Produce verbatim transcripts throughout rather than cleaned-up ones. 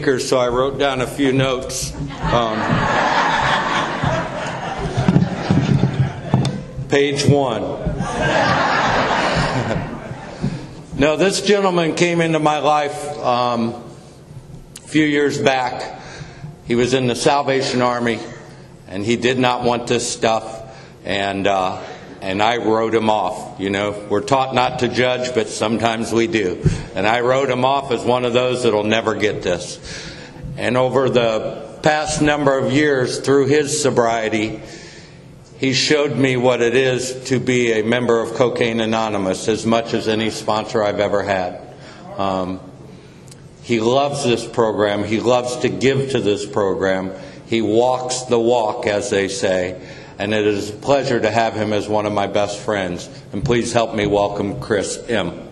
So I wrote down a few notes. Um, page one. Now, this gentleman came into my life um, a few years back. He was in the Salvation Army, and he did not want this stuff, and uh, and I wrote him off. You know, we're taught not to judge, but sometimes we do. And I wrote him off as one of those that'll never get this. And over the past number of years, through his sobriety, he showed me what it is to be a member of Cocaine Anonymous as much as any sponsor I've ever had. Um, he loves this program. He loves to give to this program. He walks the walk, as they say. And it is a pleasure to have him as one of my best friends. And please help me welcome Chris M.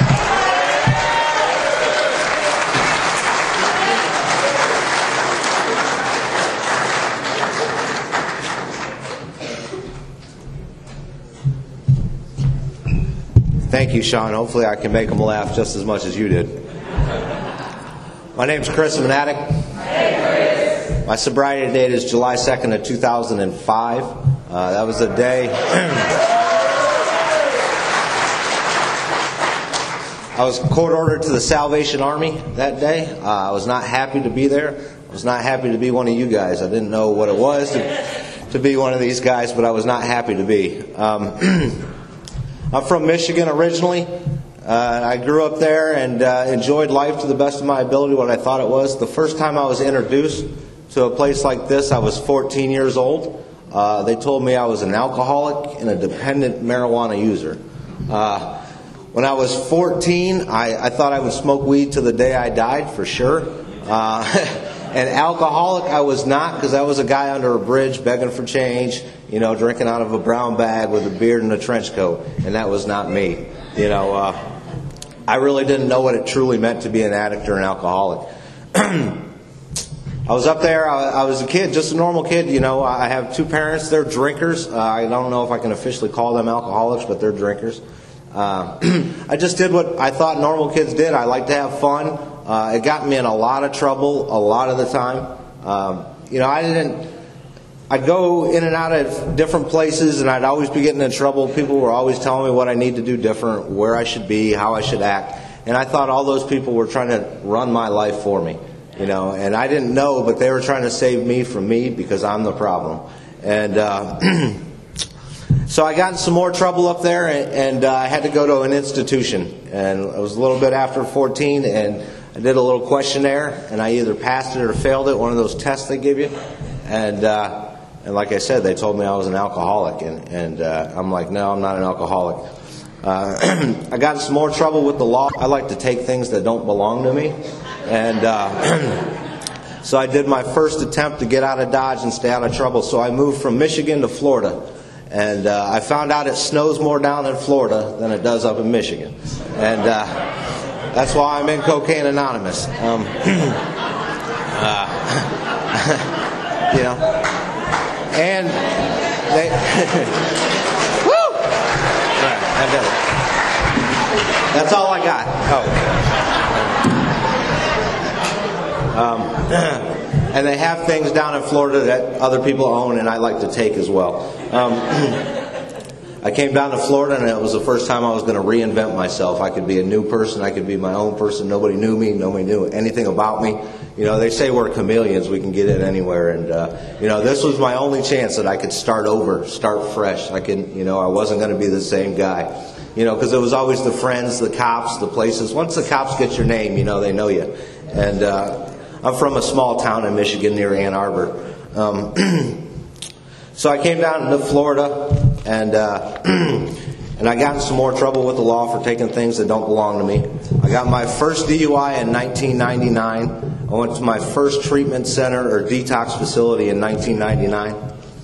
Thank you, Sean. Hopefully I can make them laugh just as much as you did. My name's Chris. I'm an addict. Hey, my sobriety date is July second of two thousand five. Uh, that was a day I was court ordered to the Salvation Army that day. Uh, I was not happy to be there. I was not happy to be one of you guys. I didn't know what it was to, to be one of these guys, but I was not happy to be. Um, I'm from Michigan originally. Uh, I grew up there and uh, enjoyed life to the best of my ability, what I thought it was. The first time I was introduced to a place like this, I was fourteen years old. Uh, they told me I was an alcoholic and a dependent marijuana user. Uh, when I was fourteen, I, I thought I would smoke weed till the day I died, for sure. Uh, and alcoholic I was not, because I was a guy under a bridge begging for change, you know, drinking out of a brown bag with a beard and a trench coat, and that was not me. You know, uh, I really didn't know what it truly meant to be an addict or an alcoholic. I was up there, I, I was a kid, just a normal kid, you know. I have two parents, they're drinkers. Uh, I don't know if I can officially call them alcoholics, but they're drinkers. Uh, I just did what I thought normal kids did. I like to have fun. Uh, it got me in a lot of trouble a lot of the time. Um, you know, I didn't... I'd go in and out of different places, and I'd always be getting in trouble. People were always telling me what I need to do different, where I should be, how I should act. And I thought all those people were trying to run my life for me, you know. And I didn't know, but they were trying to save me from me because I'm the problem. And uh, so I got in some more trouble up there, and, and uh, I had to go to an institution. And it was a little bit after fourteen, and I did a little questionnaire, and I either passed it or failed it, one of those tests they give you. And... Uh, And like I said, they told me I was an alcoholic, and, and uh, I'm like, no, I'm not an alcoholic. Uh, I got in some more trouble with the law. I like to take things that don't belong to me. And uh, so I did my first attempt to get out of Dodge and stay out of trouble. So I moved from Michigan to Florida. And uh, I found out it snows more down in Florida than it does up in Michigan. And uh, that's why I'm in Cocaine Anonymous. Um, uh, you know. And they, woo! Right, I did it. That's all I got. Oh. Um, and they have things down in Florida that other people own, and I like to take as well. Um, I came down to Florida, and it was the first time I was going to reinvent myself. I could be a new person. I could be my own person. Nobody knew me. Nobody knew anything about me. You know, they say we're chameleons. We can get in anywhere. And, uh, you know, this was my only chance that I could start over, start fresh. I could, you know, I wasn't going to be the same guy. You know, because it was always the friends, the cops, the places. Once the cops get your name, you know, they know you. And uh, I'm from a small town in Michigan near Ann Arbor. Um, so I came down to Florida, and uh, and I got in some more trouble with the law for taking things that don't belong to me. I got my first D U I in nineteen ninety-nine. I went to my first treatment center or detox facility in nineteen ninety-nine.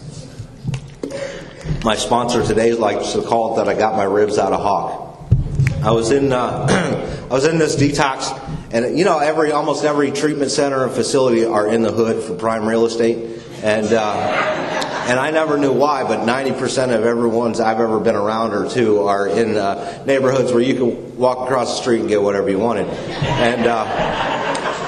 My sponsor today likes to call it that I got my ribs out of hawk. I was in uh, I was in this detox, and you know, every almost every treatment center and facility are in the hood for prime real estate, and uh, and I never knew why, but ninety percent of everyone's I've ever been around or to are in uh, neighborhoods where you can walk across the street and get whatever you wanted, and. Uh,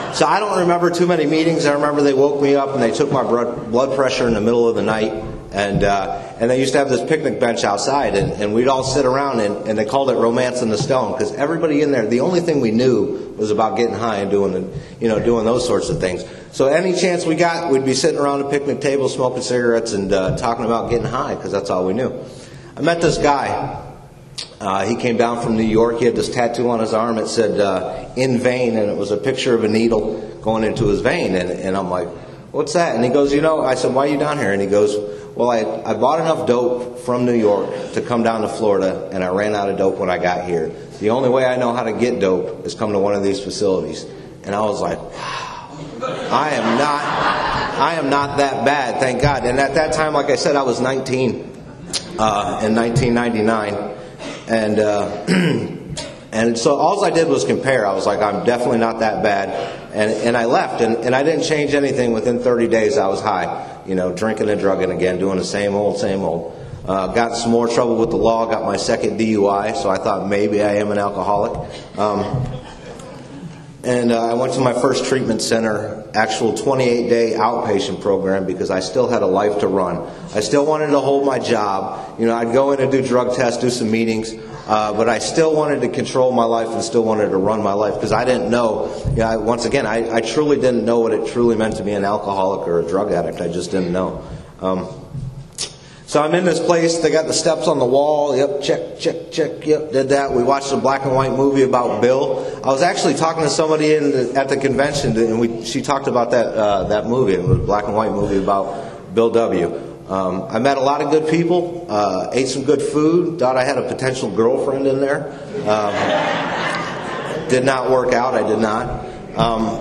So I don't remember too many meetings. I remember they woke me up and they took my blood blood pressure in the middle of the night. And uh, and they used to have this picnic bench outside, and, and we'd all sit around, and, and they called it Romance in the Stone, because everybody in there, the only thing we knew was about getting high and doing the, you know, doing those sorts of things. So any chance we got, we'd be sitting around a picnic table smoking cigarettes and uh, talking about getting high, because that's all we knew. I met this guy. Uh, he came down from New York. He had this tattoo on his arm. It said, uh, in vein, and it was a picture of a needle going into his vein. And, and I'm like, what's that? And he goes, you know, I said, why are you down here? And he goes, well, I, I bought enough dope from New York to come down to Florida, and I ran out of dope when I got here. The only way I know how to get dope is come to one of these facilities. And I was like, wow, I am not, I am not that bad, thank God. And at that time, like I said, I was nineteen uh, in nineteen ninety-nine. And uh, and so all I did was compare. I was like, I'm definitely not that bad. And and I left, and, and I didn't change anything. Within thirty days, I was high, you know, drinking and drugging again, doing the same old, same old. Uh, got some more trouble with the law, got my second D U I, so I thought maybe I am an alcoholic. Um, and uh, I went to my first treatment center, actual twenty-eight day outpatient program, because I still had a life to run. I still wanted to hold my job. You know, I'd go in and do drug tests, do some meetings, uh, but I still wanted to control my life and still wanted to run my life, because I didn't know, you know, I, once again, I, I truly didn't know what it truly meant to be an alcoholic or a drug addict. I just didn't know. Um, So I'm in this place, they got the steps on the wall, yep, check, check, check, yep, did that. We watched a black and white movie about Bill. I was actually talking to somebody in the, at the convention, and we, she talked about that uh, that movie. It was a black and white movie about Bill W. Um, I met a lot of good people, uh, ate some good food, thought I had a potential girlfriend in there. Um, did not work out, I did not. Um,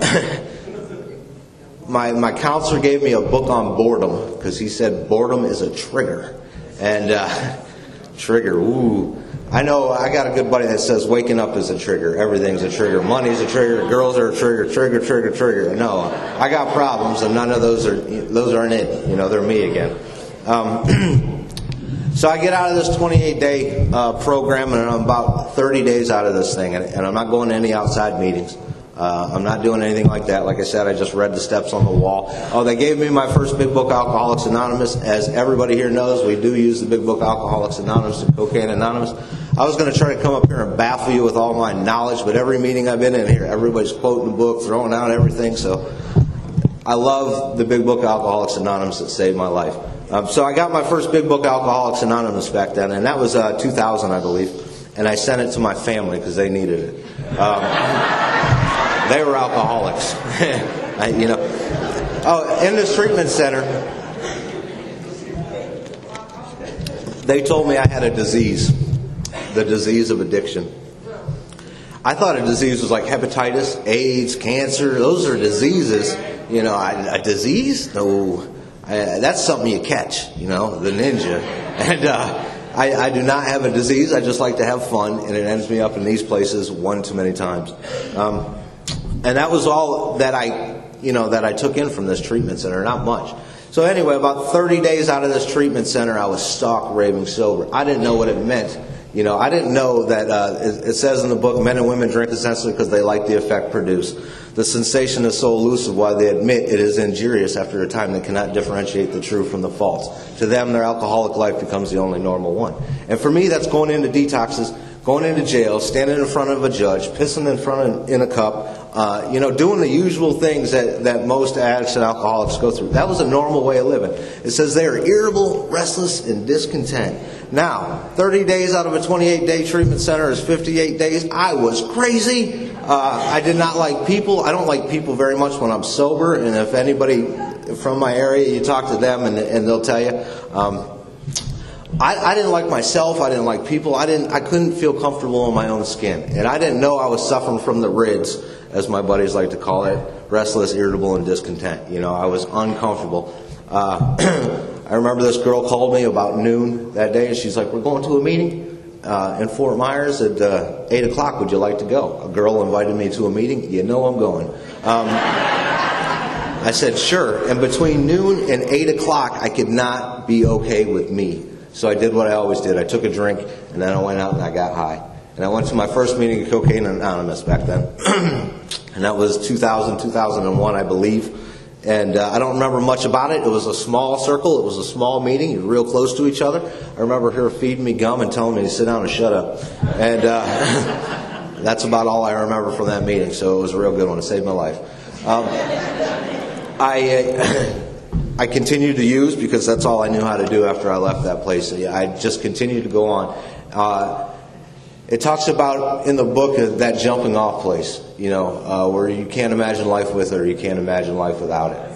My my counselor gave me a book on boredom, because he said boredom is a trigger. And uh, trigger, ooh. I know I got a good buddy that says waking up is a trigger. Everything's a trigger. Money's a trigger. Girls are a trigger. Trigger, trigger, trigger. No, I got problems, and none of those are those aren't it. You know, they're me again. Um, so I get out of this twenty-eight day uh, program, and I'm about thirty days out of this thing, and, and I'm not going to any outside meetings. Uh, I'm not doing anything like that. Like I said, I just read the steps on the wall. Oh, they gave me my first big book, Alcoholics Anonymous. As everybody here knows, we do use the big book, Alcoholics Anonymous and Cocaine Anonymous. I was going to try to come up here and baffle you with all my knowledge, but every meeting I've been in here, everybody's quoting the book, throwing out everything. So I love the big book, Alcoholics Anonymous. That saved my life. Um, so I got my first big book, Alcoholics Anonymous, back then, and that was uh, two thousand, I believe. And I sent it to my family because they needed it. Um, They were alcoholics. I, you know. Oh, in this treatment center, they told me I had a disease, the disease of addiction. I thought a disease was like hepatitis, AIDS, cancer. Those are diseases. You know, a, a disease? No, I, that's something you catch. You know, the ninja. And uh, I, I do not have a disease. I just like to have fun, and it ends me up in these places one too many times. Um, And that was all that I, you know, that I took in from this treatment center, not much. So anyway, about thirty days out of this treatment center, I was stark raving sober. I didn't know what it meant. You know, I didn't know that uh, it, it says in the book, men and women drink essentially because they like the effect produced. The sensation is so elusive while they admit it is injurious after a time they cannot differentiate the true from the false. To them, their alcoholic life becomes the only normal one. And for me, that's going into detoxes, going into jail, standing in front of a judge, pissing in front of, in a cup, uh, you know, doing the usual things that, that most addicts and alcoholics go through. That was a normal way of living. It says they are irritable, restless, and discontent. Now, thirty days out of a twenty-eight day treatment center is fifty-eight days. I was crazy. Uh, I did not like people. I don't like people very much when I'm sober. And if anybody from my area, you talk to them and, and they'll tell you. Um, I, I didn't like myself. I didn't like people. I didn't. I couldn't feel comfortable in my own skin, and I didn't know I was suffering from the R I Ds, as my buddies like to call it: restless, irritable, and discontent. You know, I was uncomfortable. Uh, I remember this girl called me about noon that day, and she's like, "We're going to a meeting uh, in Fort Myers at uh, eight o'clock. Would you like to go?" A girl invited me to a meeting. You know, I'm going. Um, I said, "Sure." And between noon and eight o'clock, I could not be okay with me. So I did what I always did. I took a drink, and then I went out and I got high. And I went to my first meeting of Cocaine Anonymous back then. and that was two thousand, two thousand one, I believe. And uh, I don't remember much about it. It was a small circle. It was a small meeting. You were real close to each other. I remember her feeding me gum and telling me to sit down and shut up. And uh, that's about all I remember from that meeting. So it was a real good one. It saved my life. Um, I uh, I continued to use because that's all I knew how to do after I left that place. I just continued to go on. Uh, It talks about in the book that jumping off place, you know, uh, where you can't imagine life with it or you can't imagine life without it.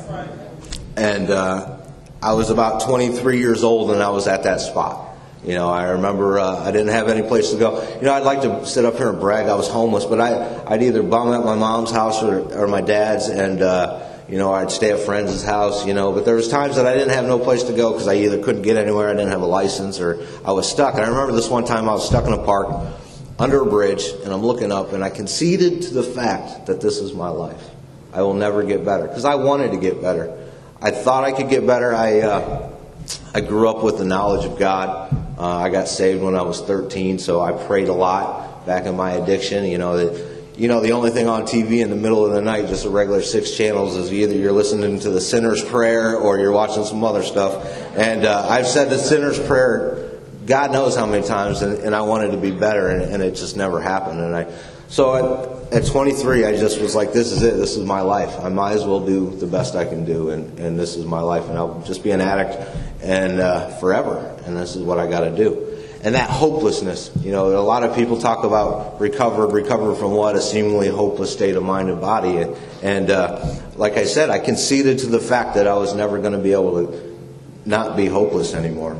And uh, I was about twenty-three years old and I was at that spot. You know, I remember uh, I didn't have any place to go. You know, I'd like to sit up here and brag I was homeless, but I, I'd either bum at my mom's house or, or my dad's, and uh, you know, I'd stay at friends' house, you know, but there was times that I didn't have no place to go because I either couldn't get anywhere, I didn't have a license, or I was stuck. And I remember this one time I was stuck in a park under a bridge, and I'm looking up, and I conceded to the fact that this is my life. I will never get better, because I wanted to get better. I thought I could get better. I uh, I grew up with the knowledge of God. Uh, I got saved when I was thirteen, so I prayed a lot back in my addiction. You know that. You know, the only thing on T V in the middle of the night, just a regular six channels, is either you're listening to the sinner's prayer or you're watching some other stuff. And uh, I've said the sinner's prayer God knows how many times, and, and I wanted to be better, and, and it just never happened. And I, so at, at twenty-three, I just was like, this is it. This is my life. I might as well do the best I can do, and, and this is my life. And I'll just be an addict and uh, forever, and this is what I got to do. And that hopelessness, you know, a lot of people talk about recover, recover from what? A seemingly hopeless state of mind and body. And, and uh, like I said, I conceded to the fact that I was never going to be able to not be hopeless anymore.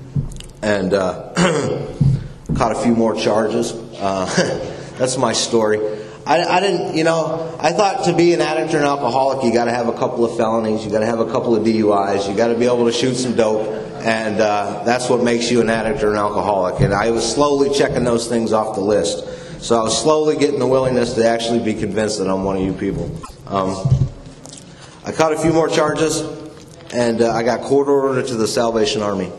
And uh, caught a few more charges. Uh, that's my story. I, I didn't, you know, I thought to be an addict or an alcoholic, you got to have a couple of felonies, you got to have a couple of D U Is, you got to be able to shoot some dope, and uh, that's what makes you an addict or an alcoholic. And I was slowly checking those things off the list. So I was slowly getting the willingness to actually be convinced that I'm one of you people. Um, I caught a few more charges, and uh, I got court ordered to the Salvation Army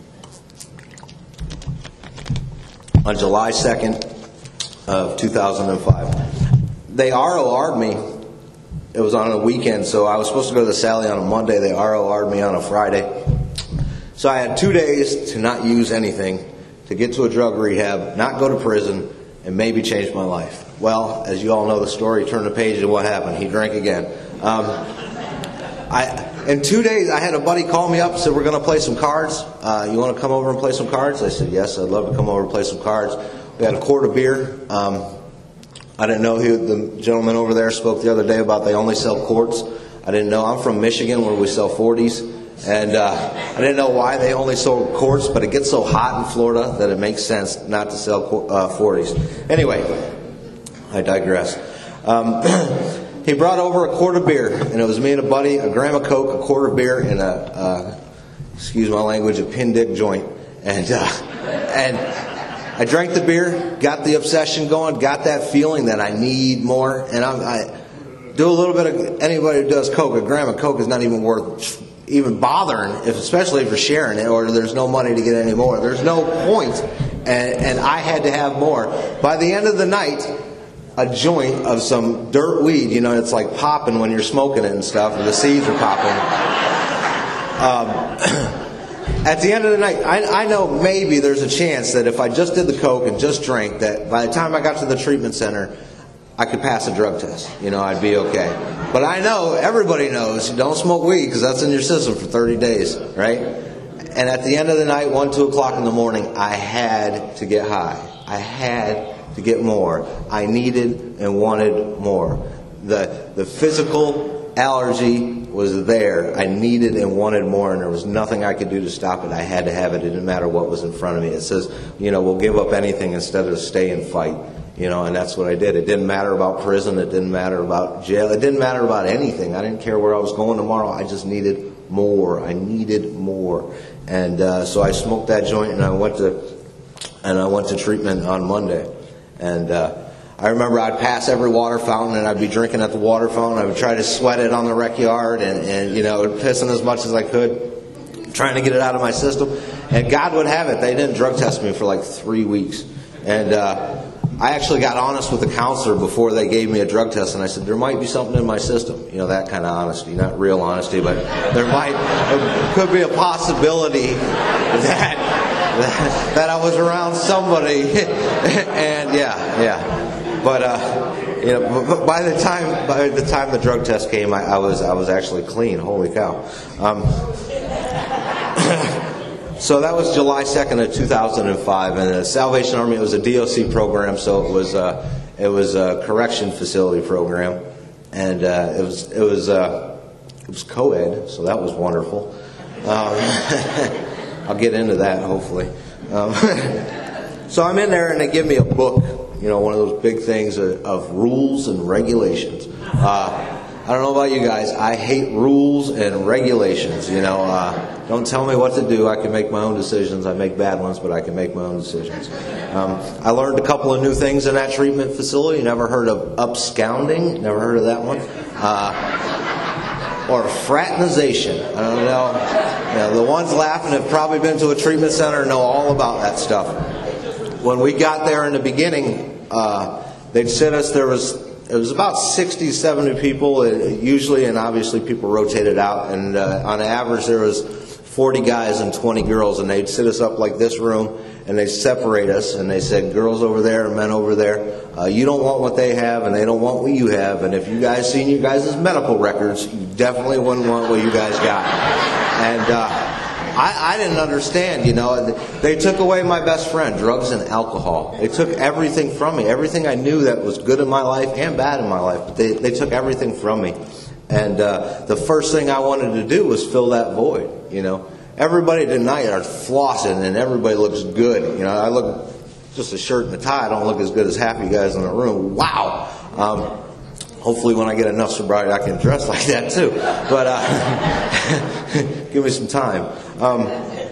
on July second of two thousand five. They R O R'd me. It was on a weekend, so I was supposed to go to the Sally on a Monday. They R O R'd me on a Friday. So I had two days to not use anything, to get to a drug rehab, not go to prison, and maybe change my life. Well, as you all know the story, turn the page and what happened? He drank again. Um, I, in two days, I had a buddy call me up and said, we're going to play some cards. Uh, you want to come over and play some cards? I said, yes, I'd love to come over and play some cards. We had a quart of beer. Um, I didn't know who the gentleman over there spoke the other day about they only sell quarts. I didn't know. I'm from Michigan where we sell forties. And uh, I didn't know why they only sold quarts, but it gets so hot in Florida that it makes sense not to sell uh, forties. Anyway, I digress. Um, he brought over a quart of beer, and it was me and a buddy, a gram of Coke, a quart of beer, and a, uh, excuse my language, a pin dick joint. And, uh, and I drank the beer, got the obsession going, got that feeling that I need more. And I'm, I do a little bit of, anybody who does Coke, a gram of Coke is not even worth even bothering, if, especially if you're sharing it, or there's no money to get any more. There's no point. And, and I had to have more. By the end of the night, a joint of some dirt weed, you know, it's like popping when you're smoking it and stuff, and the seeds are popping. Um, at the end of the night, I, I know maybe there's a chance that if I just did the Coke and just drank, that by the time I got to the treatment center, I could pass a drug test. You know, I'd be okay. But I know, everybody knows, you don't smoke weed because that's in your system for thirty days, right? And at the end of the night, one, two o'clock in the morning, I had to get high. I had to get more. I needed and wanted more. The the physical allergy was there. I needed and wanted more, and there was nothing I could do to stop it. I had to have it. It didn't matter what was in front of me. It says, you know, we'll give up anything instead of stay and fight. You know, and that's what I did. It didn't matter about prison. It didn't matter about jail. It didn't matter about anything. I didn't care where I was going tomorrow. I just needed more. I needed more. And uh, so I smoked that joint, and I went to and I went to treatment on Monday. And uh, I remember I'd pass every water fountain, and I'd be drinking at the water fountain. I would try to sweat it on the rec yard, and, and you know, pissing as much as I could, trying to get it out of my system. And God would have it, they didn't drug test me for like three weeks. And uh, I actually got honest with the counselor before they gave me a drug test, and I said, there might be something in my system. You know, that kind of honesty, not real honesty, but there might, there could be a possibility that, that, that I was around somebody, and yeah, yeah. But, uh, you know, but by the time, by the time the drug test came, I, I was, I was actually clean. Holy cow. Um, So that was July second of two thousand five, and the Salvation Army, it was a D O C program, so it was uh, it was a correction facility program, and uh, it was it was uh, it was co-ed, so that was wonderful. Um, I'll get into that hopefully. Um, so I'm in there, and they give me a book, you know, one of those big things of, of rules and regulations. Uh, I don't know about you guys. I hate rules and regulations. You know, uh, don't tell me what to do. I can make my own decisions. I make bad ones, but I can make my own decisions. Um, I learned a couple of new things in that treatment facility. Never heard of upscounding. Never heard of that one. Uh, or fraternization. I don't know. You know. The ones laughing have probably been to a treatment center and know all about that stuff. When we got there in the beginning, uh, they'd sit us. There was. It was about sixty, seventy people, usually, and obviously people rotated out. And uh, on average, there was forty guys and twenty girls, and they'd sit us up like this room, and they'd separate us, and they said, girls over there and men over there. Uh, you don't want what they have, and they don't want what you have. And if you guys seen your guys' medical records, you definitely wouldn't want what you guys got. And uh, I, I didn't understand, you know. They took away my best friend, drugs and alcohol. They took everything from me, everything I knew that was good in my life and bad in my life. But they, they took everything from me. And uh, the first thing I wanted to do was fill that void, you know. Everybody tonight are flossing, and everybody looks good. You know, I look, just a shirt and a tie, I don't look as good as half you guys in the room. Wow! Um, Hopefully when I get enough sobriety, I can dress like that too. But uh, give me some time. Um,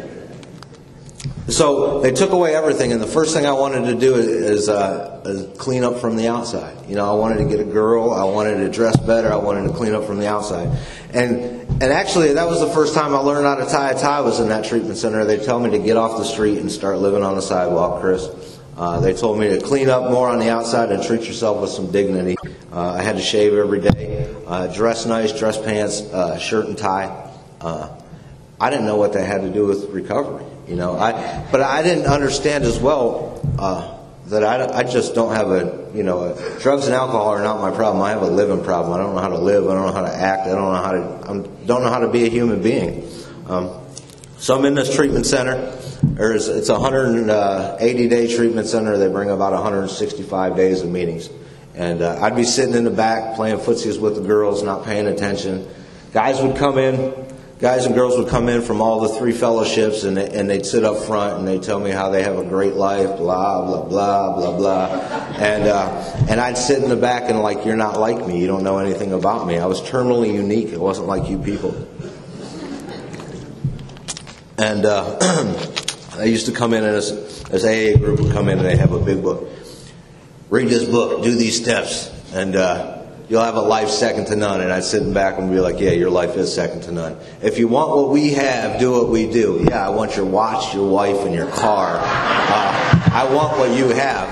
so they took away everything, and the first thing I wanted to do is, uh, is clean up from the outside. You know, I wanted to get a girl. I wanted to dress better. I wanted to clean up from the outside. And and actually, that was the first time I learned how to tie a tie was in that treatment center. They tell me to get off the street and start living on the sidewalk, Chris. Uh, they told me to clean up more on the outside and treat yourself with some dignity. Uh, I had to shave every day, uh, dress nice, dress pants, uh, shirt and tie. Uh, I didn't know what that had to do with recovery, you know. I, but I didn't understand as well uh, that I, I just don't have a, you know, a, drugs and alcohol are not my problem. I have a living problem. I don't know how to live. I don't know how to act. I don't know how to. I don't know how to be a human being. Um, so I'm in this treatment center. There's, it's a one hundred eighty day treatment center. They bring about one hundred sixty-five days of meetings. And uh, I'd be sitting in the back playing footsies with the girls, not paying attention. Guys would come in, guys and girls would come in from all the three fellowships, and, they, and they'd sit up front and they'd tell me how they have a great life, blah, blah, blah, blah, blah. And, uh, and I'd sit in the back and like, you're not like me. You don't know anything about me. I was terminally unique. It wasn't like you people. And uh, I used to come in, and this, this A A group would come in and they have a big book. Read this book, do these steps, and uh, you'll have a life second to none. And I'd sit back and be like, yeah, your life is second to none. If you want what we have, do what we do. Yeah, I want your watch, your wife, and your car. Uh, I want what you have.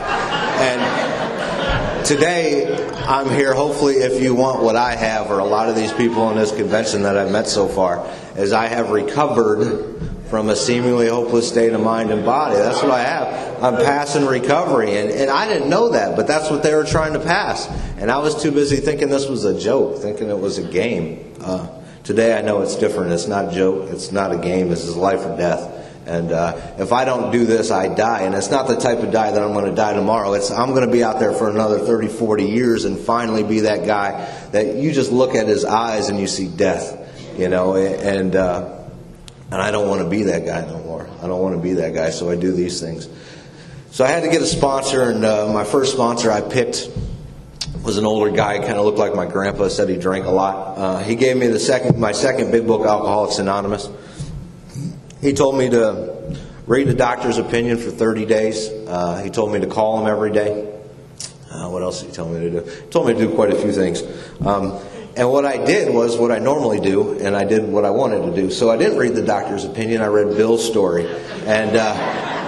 And today, I'm here, hopefully, if you want what I have, or a lot of these people in this convention that I've met so far, is I have recovered from a seemingly hopeless state of mind and body. That's what I have. I'm passing recovery. And, and I didn't know that, but that's what they were trying to pass. And I was too busy thinking this was a joke, thinking it was a game. Uh, today I know it's different. It's not a joke. It's not a game. This is life or death. And uh, if I don't do this, I die. And it's not the type of die that I'm going to die tomorrow. It's I'm going to be out there for another thirty, forty years and finally be that guy that you just look at his eyes and you see death. You know, and... Uh, And I don't want to be that guy no more. I don't want to be that guy, so I do these things. So I had to get a sponsor, and uh, my first sponsor I picked was an older guy, kind of looked like my grandpa, said he drank a lot. Uh, he gave me the second, my second big book, Alcoholics Anonymous. He told me to read the doctor's opinion for thirty days. Uh, he told me to call him every day. Uh, what else did he tell me to do? He told me to do quite a few things. Um, And what I did was what I normally do, and I did what I wanted to do. So I didn't read the doctor's opinion. I read Bill's story. And uh,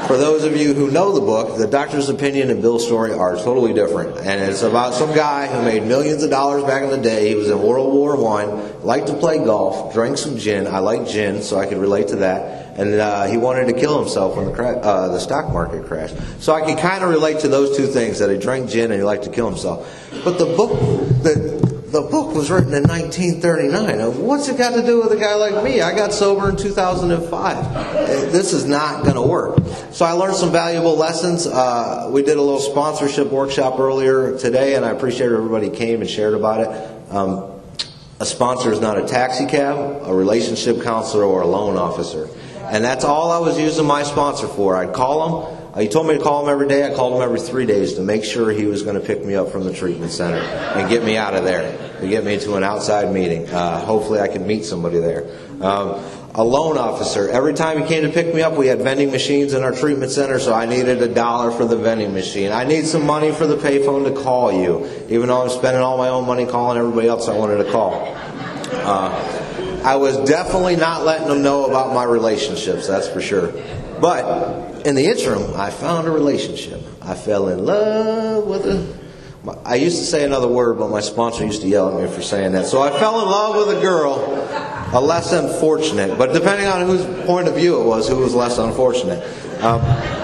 for those of you who know the book, The Doctor's Opinion and Bill's Story are totally different. And it's about some guy who made millions of dollars back in the day. He was in World War One, liked to play golf, drank some gin. I like gin, so I could relate to that. And uh, he wanted to kill himself when the cra- uh, the stock market crashed. So I can kind of relate to those two things, that he drank gin and he liked to kill himself. But the book, the the book was written in nineteen thirty-nine. What's it got to do with a guy like me? I got sober in two thousand five. This is not going to work. So I learned some valuable lessons. Uh, we did a little sponsorship workshop earlier today, and I appreciate everybody came and shared about it. Um, a sponsor is not a taxi cab, a relationship counselor, or a loan officer. And that's all I was using my sponsor for. I'd call him. Uh, he told me to call him every day. I called him every three days to make sure he was going to pick me up from the treatment center and get me out of there, to get me to an outside meeting. Uh, hopefully I could meet somebody there. Um, a loan officer. Every time he came to pick me up, we had vending machines in our treatment center, so I needed a dollar for the vending machine. I need some money for the payphone to call you. Even though I'm spending all my own money calling everybody else I wanted to call. Uh, I was definitely not letting them know about my relationships, that's for sure. But in the interim, I found a relationship. I fell in love with a... I used to say another word, but my sponsor used to yell at me for saying that. So I fell in love with a girl, a less unfortunate. But depending on whose point of view it was, who was less unfortunate. Um,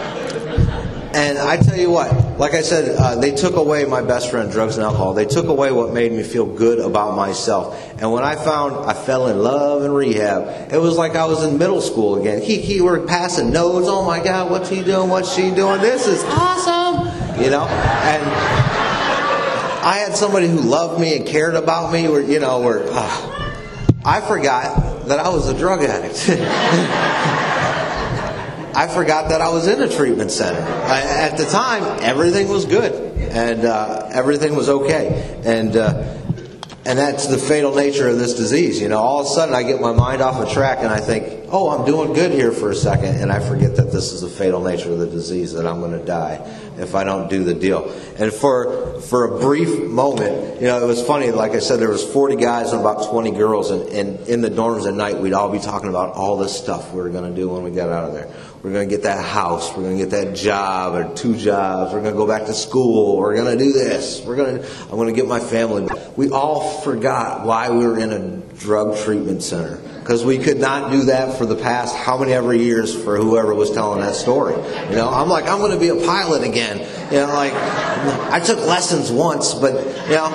and I tell you what, like I said, uh, they took away my best friend, drugs and alcohol. They took away what made me feel good about myself. And when I found I fell in love in rehab, it was like I was in middle school again. He, he were passing notes. Oh my God, what's he doing? What's she doing? This is awesome. You know? And I had somebody who loved me and cared about me. Where, you know, where uh, I forgot that I was a drug addict. I forgot that I was in a treatment center. I, at the time, everything was good, and uh, everything was okay. And uh, and that's the fatal nature of this disease. You know, all of a sudden I get my mind off the track and I think, oh, I'm doing good here for a second, and I forget that this is the fatal nature of the disease, that I'm going to die if I don't do the deal. And for for a brief moment, you know, it was funny. Like I said, there was forty guys and about twenty girls, and, and in the dorms at night, we'd all be talking about all this stuff we were going to do when we got out of there. We're going to get that house. We're going to get that job or two jobs. We're going to go back to school. We're going to do this. We're going to. I'm going to get my family. We all forgot why we were in a drug treatment center, because we could not do that for the past how many ever years for whoever was telling that story. You know, I'm like, I'm going to be a pilot again. You know, like I took lessons once, but you know,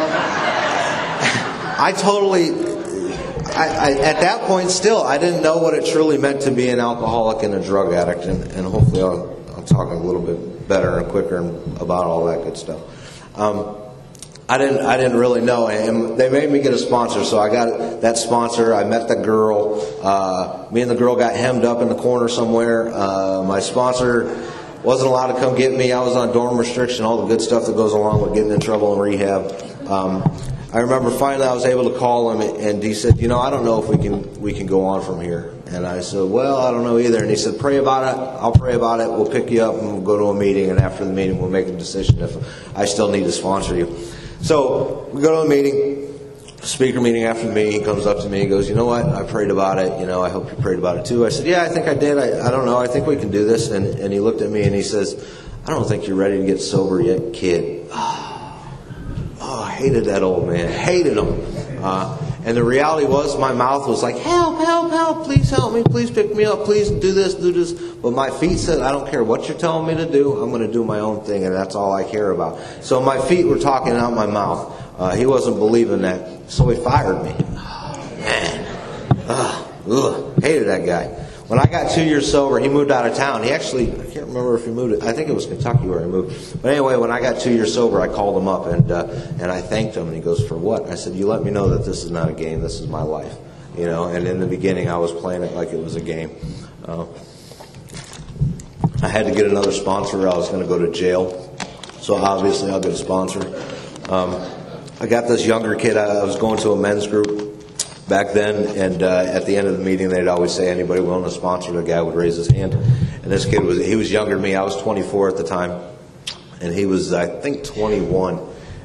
I totally. I, I, at that point, still, I didn't know what it truly meant to be an alcoholic and a drug addict, and, and hopefully I'll, I'll talk a little bit better and quicker about all that good stuff. Um, I didn't, I didn't really know, and they made me get a sponsor, so I got that sponsor. I met the girl. Uh, me and the girl got hemmed up in the corner somewhere. Uh, my sponsor wasn't allowed to come get me. I was on dorm restriction, all the good stuff that goes along with getting in trouble in rehab. Um, I remember finally I was able to call him, and he said, you know, I don't know if we can we can go on from here. And I said, well, I don't know either. And he said, pray about it. I'll pray about it. We'll pick you up and we'll go to a meeting. And after the meeting, we'll make a decision if I still need to sponsor you. So we go to a meeting, speaker meeting after the meeting. He comes up to me. He goes, you know what? I prayed about it. You know, I hope you prayed about it too. I said, yeah, I think I did. I, I don't know. I think we can do this. And, and he looked at me and he says, I don't think you're ready to get sober yet, kid. Oh, I hated that old man. Hated him. Uh, and the reality was my mouth was like, help, help, help. Please help me. Please pick me up. Please do this, do this. But my feet said, I don't care what you're telling me to do. I'm going to do my own thing, and that's all I care about. So my feet were talking out my mouth. Uh, he wasn't believing that. So he fired me. Oh, man. Ugh, ugh, hated that guy. When I got two years sober, he moved out of town. He actually, I can't remember if he moved. I think it was Kentucky where he moved. But anyway, when I got two years sober, I called him up and uh, and I thanked him. And he goes, for what? I said, you let me know that this is not a game. This is my life. You know. And in the beginning, I was playing it like it was a game. Uh, I had to get another sponsor, or I was going to go to jail. So obviously, I'll get a sponsor. Um, I got this younger kid. I was going to a men's group back then, and uh, at the end of the meeting, they'd always say, anybody willing to sponsor? The guy would raise his hand. And this kid was, he was younger than me. I was twenty-four at the time, and he was, I think, twenty-one.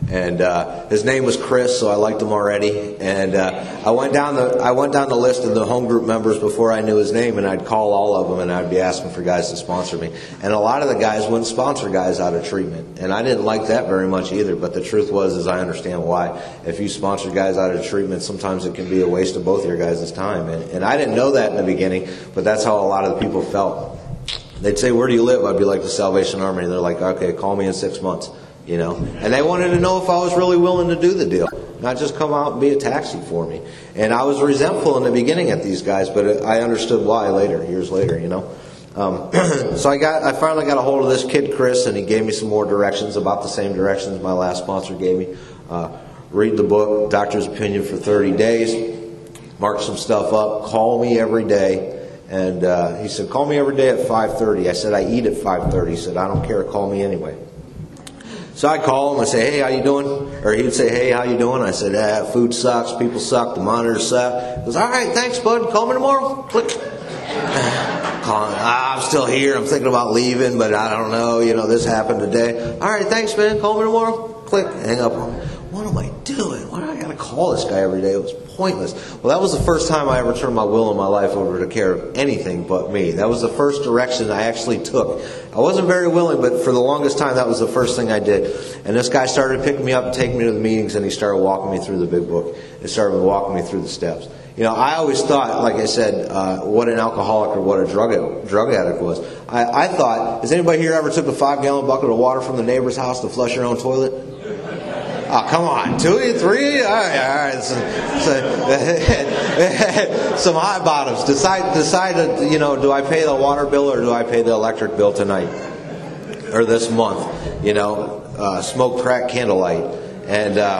and uh, his name was Chris, so I liked him already. And uh, I went down the I went down the list of the home group members before I knew his name, and I'd call all of them, and I'd be asking for guys to sponsor me. And a lot of the guys wouldn't sponsor guys out of treatment, and I didn't like that very much either. But the truth was, is I understand why. If you sponsor guys out of treatment, sometimes it can be a waste of both your guys' time. And, and I didn't know that in the beginning, but that's how a lot of the people felt. They'd say, "Where do you live?" I'd be like, "The Salvation Army." And they're like, "Okay, call me in six months." You know, and they wanted to know if I was really willing to do the deal, not just come out and be a taxi for me. And I was resentful in the beginning at these guys, but I understood why later, years later, you know. Um, so I got, I finally got a hold of this kid, Chris, and he gave me some more directions, about the same directions my last sponsor gave me. Uh, read the book, Doctor's Opinion, for thirty days, mark some stuff up, call me every day. And uh, he said, "Call me every day at five thirty. I said, "I eat at five thirty. He said, "I don't care, call me anyway." So I'd call him and say, "Hey, how you doing?" Or he'd say, "Hey, how you doing?" I said, ah, "Food sucks, people suck, the monitors suck." He goes, "All right, thanks, bud. Call me tomorrow." Click. Calling, ah, I'm still here. I'm thinking about leaving, but I don't know. You know, this happened today. "All right, thanks, man. Call me tomorrow." Click. Hang up. What am I doing? Why do I got to call this guy every day? It was pointless. Well, that was the first time I ever turned my will and my life over to care of anything but me. That was the first direction I actually took. I wasn't very willing, but for the longest time, that was the first thing I did. And this guy started picking me up and taking me to the meetings, and he started walking me through the big book. He started walking me through the steps. You know, I always thought, like I said, uh, what an alcoholic or what a drug drug addict was. I, I thought, has anybody here ever took a five-gallon bucket of water from the neighbor's house to flush your own toilet? Oh, come on. Two, three? All right, all right. So, so, some hot bottoms. Decide, decide, you know, do I pay the water bill or do I pay the electric bill tonight? Or this month? You know, uh, smoke crack candlelight. And uh,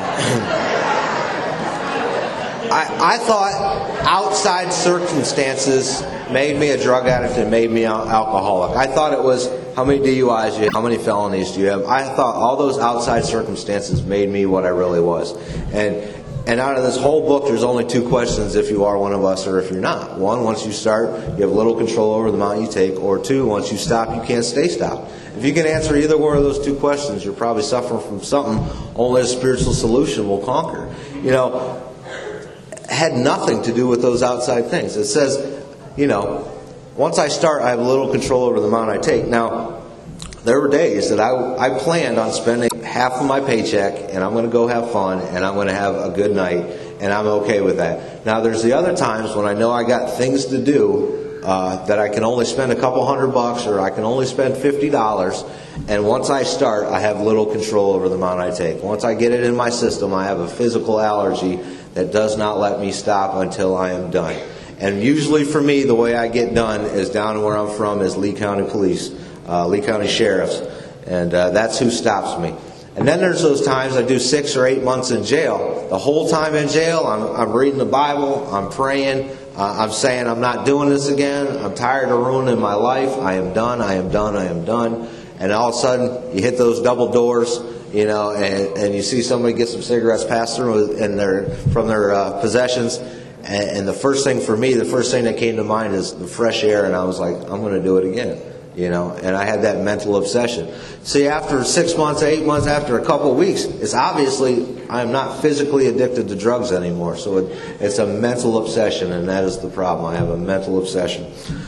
I, I thought outside circumstances made me a drug addict and made me an alcoholic. I thought it was how many D U Is do you have, how many felonies do you have. I thought all those outside circumstances made me what I really was. And and out of this whole book, there's only two questions if you are one of us or if you're not. One, once you start, you have little control over the amount you take. Or two, once you stop, you can't stay stopped. If you can answer either one of those two questions, you're probably suffering from something only a spiritual solution will conquer. You know, had nothing to do with those outside things. It says, you know, once I start, I have little control over the amount I take. Now, there were days that I, I planned on spending half of my paycheck, and I'm going to go have fun, and I'm going to have a good night, and I'm okay with that. Now, there's the other times when I know I got things to do uh, that I can only spend a couple hundred bucks, or I can only spend fifty dollars, and once I start, I have little control over the amount I take. Once I get it in my system, I have a physical allergy that does not let me stop until I am done. And usually for me, the way I get done is down where I'm from is Lee County Police, uh, Lee County Sheriffs, and uh, that's who stops me. And then there's those times I do six or eight months in jail. The whole time in jail, I'm, I'm reading the Bible, I'm praying, uh, I'm saying I'm not doing this again, I'm tired of ruining my life, I am done, I am done, I am done. And all of a sudden, you hit those double doors, you know, and, and you see somebody get some cigarettes passed through and their, from their uh, possessions. And the first thing for me, the first thing that came to mind is the fresh air, and I was like, I'm going to do it again, you know. And I had that mental obsession. See, after six months, eight months, after a couple of weeks, it's obviously I'm not physically addicted to drugs anymore. So it, it's a mental obsession, and that is the problem. I have a mental obsession.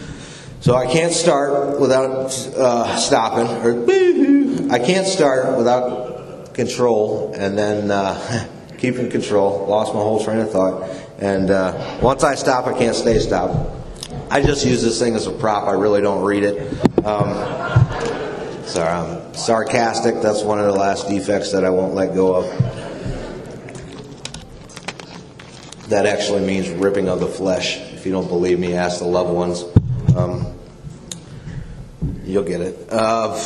So I can't start without uh, stopping, or I can't start without control, and then uh, keeping control. Lost my whole train of thought. And uh, once I stop, I can't stay stopped. I just use this thing as a prop. I really don't read it. Um, sorry, I'm sarcastic. That's one of the last defects that I won't let go of. That actually means ripping of the flesh. If you don't believe me, ask the loved ones. Um, you'll get it. Uh,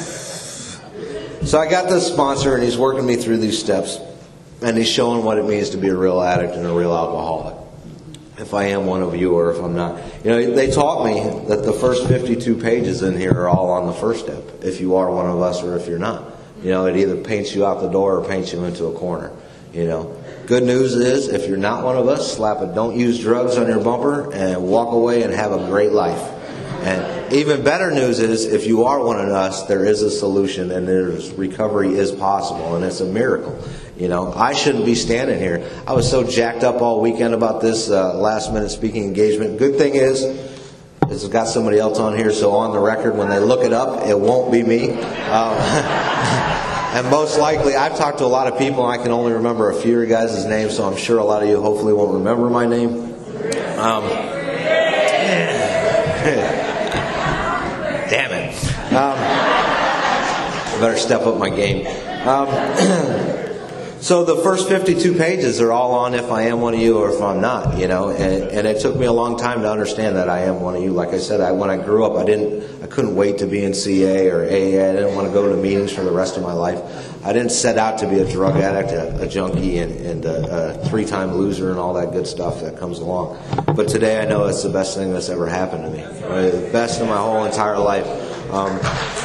so I got this sponsor, and he's working me through these steps. And he's showing what it means to be a real addict and a real alcoholic. If I am one of you or if I'm not. You know, they taught me that the first fifty-two pages in here are all on the first step. If you are one of us or if you're not. You know, it either paints you out the door or paints you into a corner. You know. Good news is, if you're not one of us, slap a "don't use drugs" on your bumper and walk away and have a great life. And even better news is, if you are one of us, there is a solution, and there's recovery is possible, and it's a miracle. You know, I shouldn't be standing here. I was so jacked up all weekend about this uh, last-minute speaking engagement. Good thing is, it's got somebody else on here, so on the record, when they look it up, it won't be me. Um, and most likely, I've talked to a lot of people, and I can only remember a few of your guys' names, so I'm sure a lot of you hopefully won't remember my name. Um, damn it. Um, I better step up my game. Um, So the first fifty-two pages are all on if I am one of you or if I'm not, you know. And, and it took me a long time to understand that I am one of you. Like I said, I, when I grew up, I didn't, I couldn't wait to be in C A or A A. I didn't want to go to meetings for the rest of my life. I didn't set out to be a drug addict, a, a junkie, and, and a, a three-time loser and all that good stuff that comes along. But today I know it's the best thing that's ever happened to me. Right? The best in my whole entire life. Um,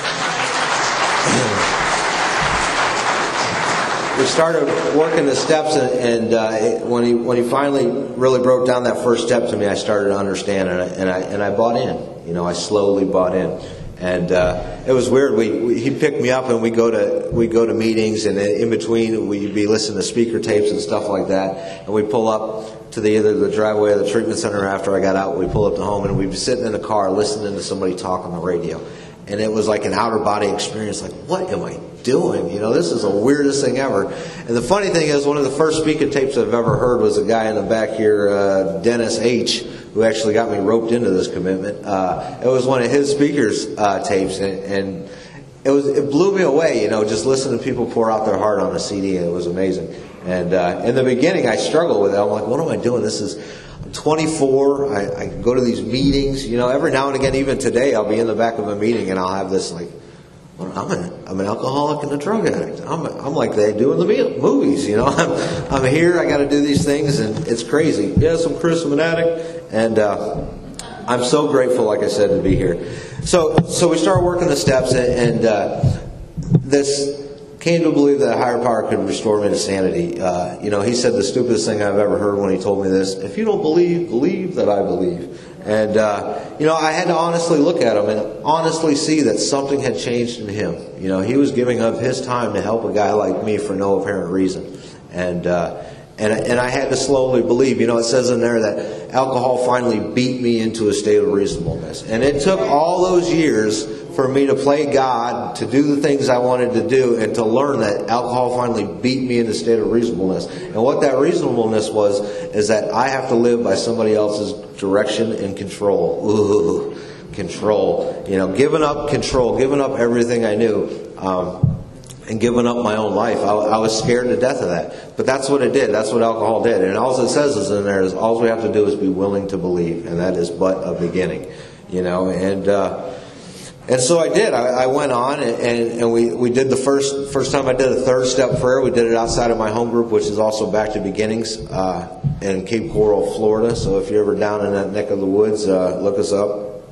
We started working the steps, and, and uh, it, when he when he finally really broke down that first step to me, I started to understand, and I and I, and I bought in. You know, I slowly bought in, and uh, it was weird. We, we he picked me up, and we go to we go to meetings, and in between we'd be listening to speaker tapes and stuff like that, and we pull up to the either the driveway or the treatment center after I got out. We pull up to home, and we'd be sitting in the car listening to somebody talk on the radio. And it was like an outer body experience, like, what am I doing? You know, this is the weirdest thing ever. And the funny thing is, one of the first speaker tapes I've ever heard was a guy in the back here, uh, Dennis H., who actually got me roped into this commitment. Uh, it was one of his speakers uh, tapes, and, and it was it blew me away, you know, just listening to people pour out their heart on a C D, and it was amazing. And uh, in the beginning, I struggled with it. I'm like, what am I doing? This is... I'm twenty-four, I, I go to these meetings, you know, every now and again, even today, I'll be in the back of a meeting and I'll have this like, well, I'm an, I'm an alcoholic and a drug addict. I'm, I'm like they do in the movies, you know. I'm, I'm here, I got to do these things, and it's crazy. Yes, I'm Chris, I'm an addict, and uh, I'm so grateful, like I said, to be here. So, so we started working the steps, and, and uh, this... came to believe that a higher power could restore me to sanity. Uh, you know, he said the stupidest thing I've ever heard when he told me this: if you don't believe, believe that I believe. And, uh, you know, I had to honestly look at him and honestly see that something had changed in him. You know, he was giving up his time to help a guy like me for no apparent reason. And, uh, and, and I had to slowly believe. You know, it says in there that alcohol finally beat me into a state of reasonableness. And it took all those years for me to play God, to do the things I wanted to do, and to learn that alcohol finally beat me into a state of reasonableness. And what that reasonableness was is that I have to live by somebody else's direction and control. Ooh, control. You know, giving up control, giving up everything I knew, um, and giving up my own life. I, I was scared to death of that. But that's what it did. That's what alcohol did. And all it says is in there is all we have to do is be willing to believe. And that is but a beginning. You know, and... Uh, And so I did. I, I went on, and, and we, we did the first first time I did a third step prayer. We did it outside of my home group, which is also Back to Beginnings uh, in Cape Coral, Florida. So if you're ever down in that neck of the woods, uh, look us up.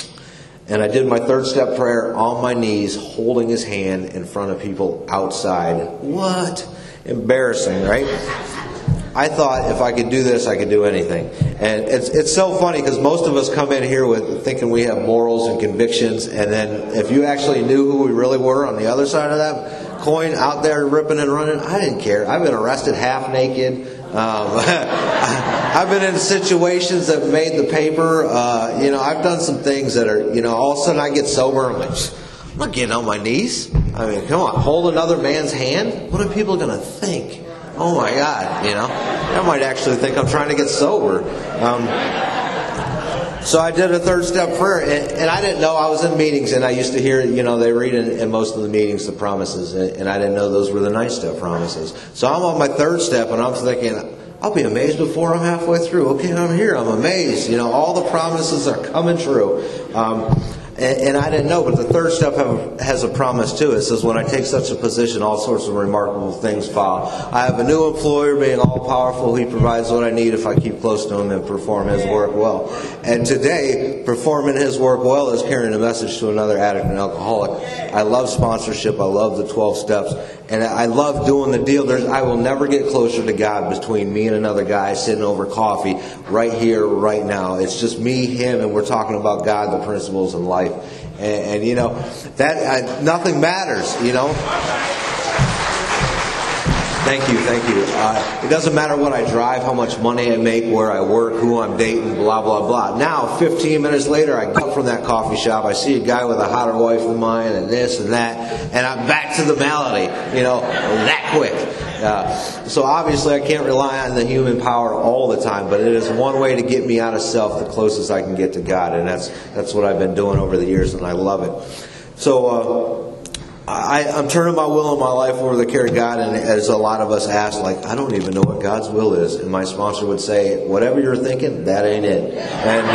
And I did my third step prayer on my knees, holding his hand in front of people outside. What? Embarrassing, right? I thought if I could do this, I could do anything. And it's it's so funny because most of us come in here with thinking we have morals and convictions, and then if you actually knew who we really were on the other side of that coin, out there ripping and running, I didn't care. I've been arrested half naked. Um, I've been in situations that made the paper. Uh, you know, I've done some things that are, you know, all of a sudden I get sober and I'm like, I'm not getting on my knees. I mean, come on, hold another man's hand? What are people going to think? Oh my God, you know, I might actually think I'm trying to get sober. Um, so I did a third step prayer, and, and I didn't know. I was in meetings, and I used to hear, you know, they read in, in most of the meetings the promises, and, and I didn't know those were the nine step promises. So I'm on my third step, and I'm thinking, I'll be amazed before I'm halfway through. Okay, I'm here. I'm amazed. You know, all the promises are coming true. Um, And, and I didn't know, but the third step have, has a promise too. It says, when I take such a position, all sorts of remarkable things follow. I have a new employer, being all-powerful. He provides what I need if I keep close to him and perform his work well. And today, performing his work well is carrying a message to another addict and alcoholic. I love sponsorship. I love the twelve steps. And I love doing the deal. There's, I will never get closer to God between me and another guy sitting over coffee right here, right now. It's just me, him, and we're talking about God, the principles, and life. And, and you know, that uh, nothing matters, you know. Thank you, thank you. Uh, it doesn't matter what I drive, how much money I make, where I work, who I'm dating, blah, blah, blah. Now, fifteen minutes later, I come from that coffee shop, I see a guy with a hotter wife than mine, and this and that, and I'm back to the malady, you know, that quick. Uh, so obviously I can't rely on the human power all the time, but it is one way to get me out of self the closest I can get to God, and that's that's what I've been doing over the years, and I love it. So, uh, I, I'm turning my will and my life over to the care of God, and as a lot of us ask, like, I don't even know what God's will is. And my sponsor would say, whatever you're thinking, that ain't it. And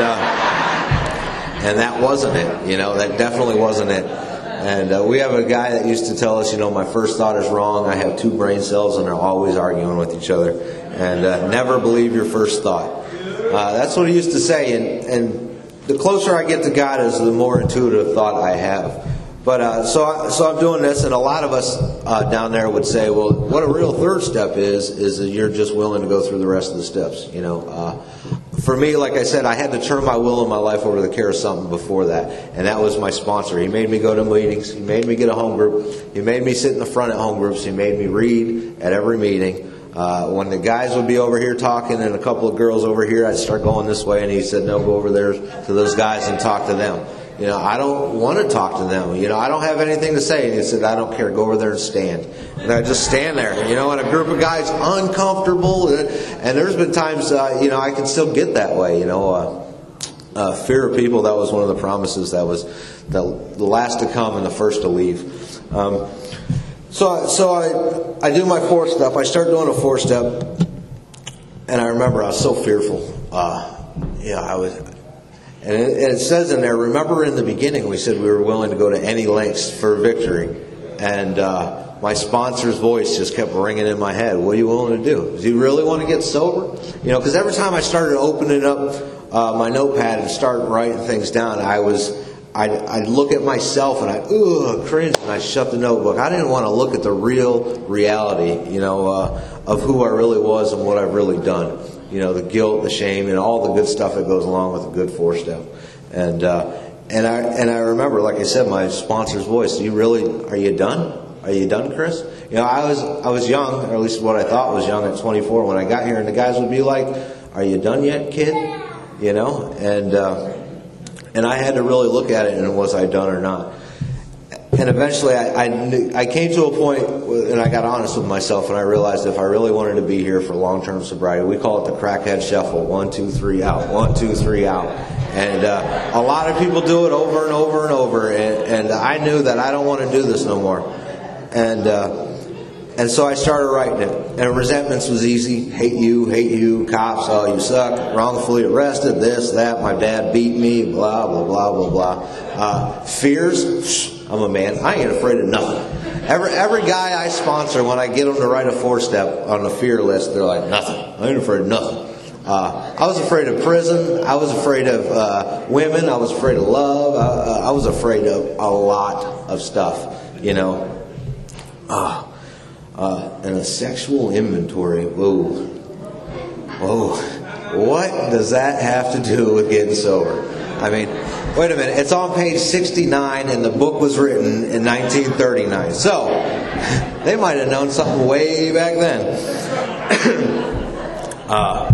uh, and that wasn't it. You know, that definitely wasn't it. And uh, we have a guy that used to tell us, you know, my first thought is wrong. I have two brain cells, and they're always arguing with each other. And uh, never believe your first thought. Uh, that's what he used to say. And, and the closer I get to God is the more intuitive thought I have. But uh, so, I, so I'm doing this, and a lot of us uh, down there would say, well, what a real third step is, is that you're just willing to go through the rest of the steps. You know, uh, for me, like I said, I had to turn my will and my life over to the care of something before that, and that was my sponsor. He made me go to meetings. He made me get a home group. He made me sit in the front at home groups. He made me read at every meeting. Uh, when the guys would be over here talking and a couple of girls over here, I'd start going this way, and he said, no, go over there to those guys and talk to them. You know, I don't want to talk to them. You know, I don't have anything to say. And he said, I don't care. Go over there and stand. And I just stand there, you know, and a group of guys uncomfortable. And, and there's been times, uh, you know, I can still get that way, you know. Uh, uh, fear of people, that was one of the promises. That was the, the last to come and the first to leave. Um, so so I, I do my fourth step. I start doing a fourth step. And I remember I was so fearful. Uh, yeah, I was... And it, it says in there, remember in the beginning we said we were willing to go to any lengths for victory. And uh, my sponsor's voice just kept ringing in my head. What are you willing to do? Do you really want to get sober? You know, because every time I started opening up uh, my notepad and start writing things down, I was, I'd, I'd look at myself and I'd, ugh, cringe, and I'd shut the notebook. I didn't want to look at the real reality, you know, uh, of who I really was and what I've really done. You know, the guilt, the shame, and all the good stuff that goes along with a good four step. And uh, and I and I remember, like I said, my sponsor's voice. You really are you done? Are you done, Chris? You know, I was I was young, or at least what I thought was young at twenty-four when I got here, and the guys would be like, "Are you done yet, kid?" You know, and uh, and I had to really look at it and was I done or not. And eventually I, I, knew, I came to a point, and I got honest with myself, and I realized if I really wanted to be here for long-term sobriety, we call it the crackhead shuffle, one, two, three, out, one, two, three, out. And uh, a lot of people do it over and over and over, and, and I knew that I don't want to do this no more. And uh, and so I started writing it. And resentments was easy. Hate you, hate you, cops, oh, you suck, wrongfully arrested, this, that, my dad beat me, blah, blah, blah, blah, blah. Uh, fears, I'm a man. I ain't afraid of nothing. Every every guy I sponsor, when I get them to write a four-step on the fear list, they're like, nothing. I ain't afraid of nothing. Uh, I was afraid of prison. I was afraid of uh, women. I was afraid of love. Uh, I was afraid of a lot of stuff, you know. Uh, uh, and a sexual inventory. Whoa. Whoa. What does that have to do with getting sober? I mean, wait a minute. It's on page sixty-nine, and the book was written in nineteen thirty-nine. So, they might have known something way back then. uh,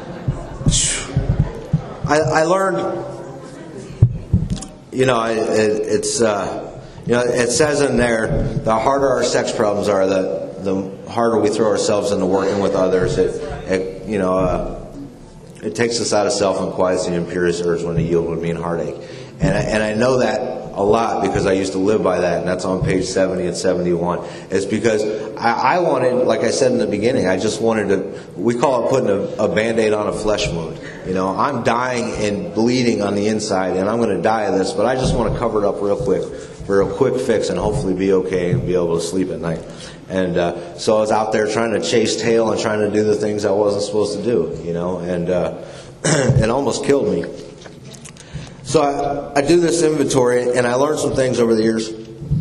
I, I learned, you know, it, it's, uh, you know, it says in there, the harder our sex problems are, the the harder we throw ourselves into working with others. It, it you know, uh, it takes us out of self and quiets the impurest urge when the yield would mean heartache. And I, and I know that a lot because I used to live by that, and that's on page seventy and seventy-one. It's because I, I wanted, like I said in the beginning, I just wanted to, we call it putting a, a Band-Aid on a flesh wound. You know, I'm dying and bleeding on the inside, and I'm going to die of this, but I just want to cover it up real quick for a quick fix and hopefully be okay and be able to sleep at night. And uh, so I was out there trying to chase tail and trying to do the things I wasn't supposed to do, you know, and uh, it almost killed me. So I, I do this inventory, and I learned some things over the years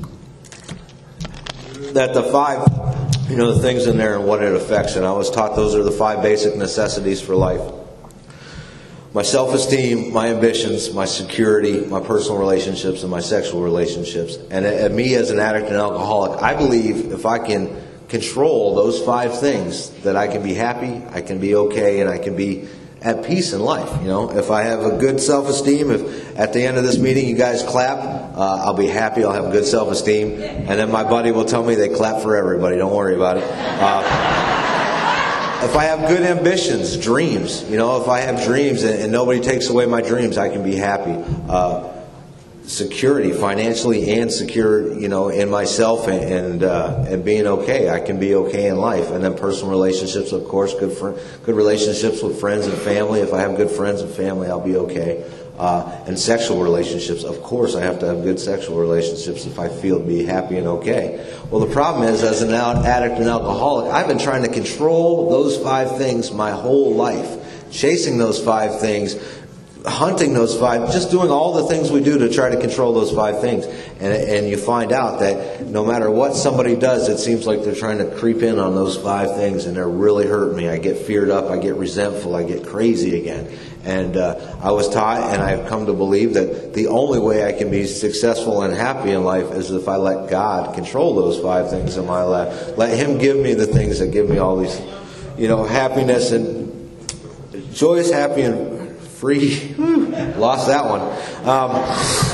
that the five, you know, the things in there and what it affects. And I was taught those are the five basic necessities for life. My self-esteem, my ambitions, my security, my personal relationships, and my sexual relationships. And uh, me as an addict and alcoholic, I believe if I can control those five things, that I can be happy, I can be okay, and I can be at peace in life. You know, if I have a good self-esteem, if at the end of this meeting you guys clap, uh, I'll be happy, I'll have good self-esteem. And then my buddy will tell me they clap for everybody. Don't worry about it. Uh, If I have good ambitions, dreams, you know, if I have dreams and, and nobody takes away my dreams, I can be happy. Uh, security, financially and secure, you know, in myself and and, uh, and being okay. I can be okay in life. And then personal relationships, of course, good fr- good relationships with friends and family. If I have good friends and family, I'll be okay. Uh, and sexual relationships, of course, I have to have good sexual relationships if I feel to be happy and okay. Well, the problem is, as an addict and alcoholic, I've been trying to control those five things my whole life, chasing those five things, hunting those five, just doing all the things we do to try to control those five things. And, and you find out that no matter what somebody does, it seems like they're trying to creep in on those five things, and they're really hurting me. I get feared up, I get resentful, I get crazy again. And uh, I was taught, and I've come to believe, that the only way I can be successful and happy in life is if I let God control those five things in my life. Let Him give me the things that give me all these, you know, happiness and joyous, happy, and free. Lost that one. Um,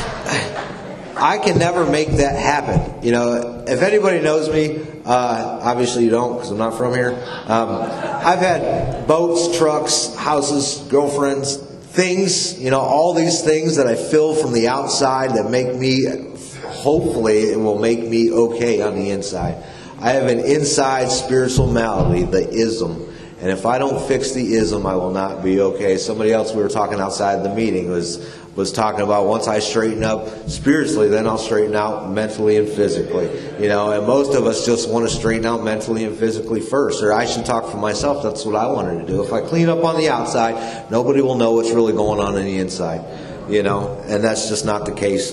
I can never make that happen. You know, if anybody knows me, uh, obviously you don't because I'm not from here. Um, I've had boats, trucks, houses, girlfriends, things, you know, all these things that I feel from the outside that make me, hopefully, it will make me okay on the inside. I have an inside spiritual malady, the ism. And if I don't fix the ism, I will not be okay. Somebody else we were talking outside the meeting was was talking about once I straighten up spiritually, then I'll straighten out mentally and physically. You know, and most of us just want to straighten out mentally and physically first. Or I should talk for myself. That's what I wanted to do. If I clean up on the outside, nobody will know what's really going on in the inside. You know, and that's just not the case.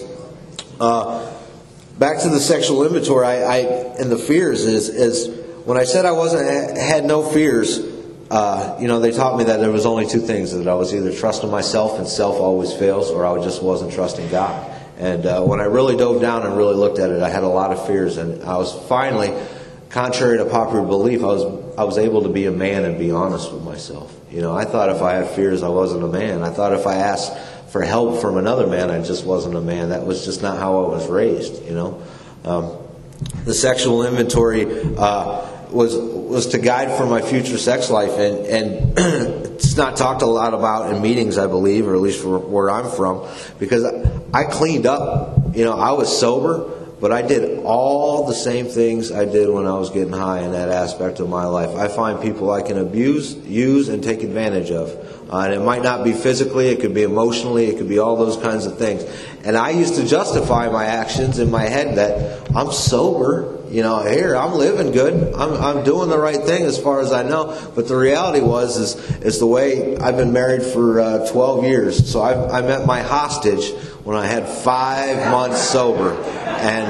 Uh, back to the sexual inventory, I, I and the fears is is when I said I wasn't had no fears. Uh, you know, they taught me that there was only two things, that I was either trusting myself and self always fails, or I just wasn't trusting God. And uh, when I really dove down and really looked at it, I had a lot of fears, and I was finally, contrary to popular belief, I was I was able to be a man and be honest with myself. You know, I thought if I had fears, I wasn't a man. I thought if I asked for help from another man, I just wasn't a man. That was just not how I was raised. You know, um, the sexual inventory. Uh, was was to guide for my future sex life, and, and it's not talked a lot about in meetings, I believe, or at least for where I'm from, because I cleaned up. You know, I was sober, but I did all the same things I did when I was getting high in that aspect of my life. I find people I can abuse, use, and take advantage of. Uh, and it might not be physically, it could be emotionally, it could be all those kinds of things. And I used to justify my actions in my head that I'm sober. You know, here, I'm living good. I'm I'm doing the right thing as far as I know. But the reality was, is is the way I've been married for uh, twelve years. So I I met my hostage when I had five months sober. And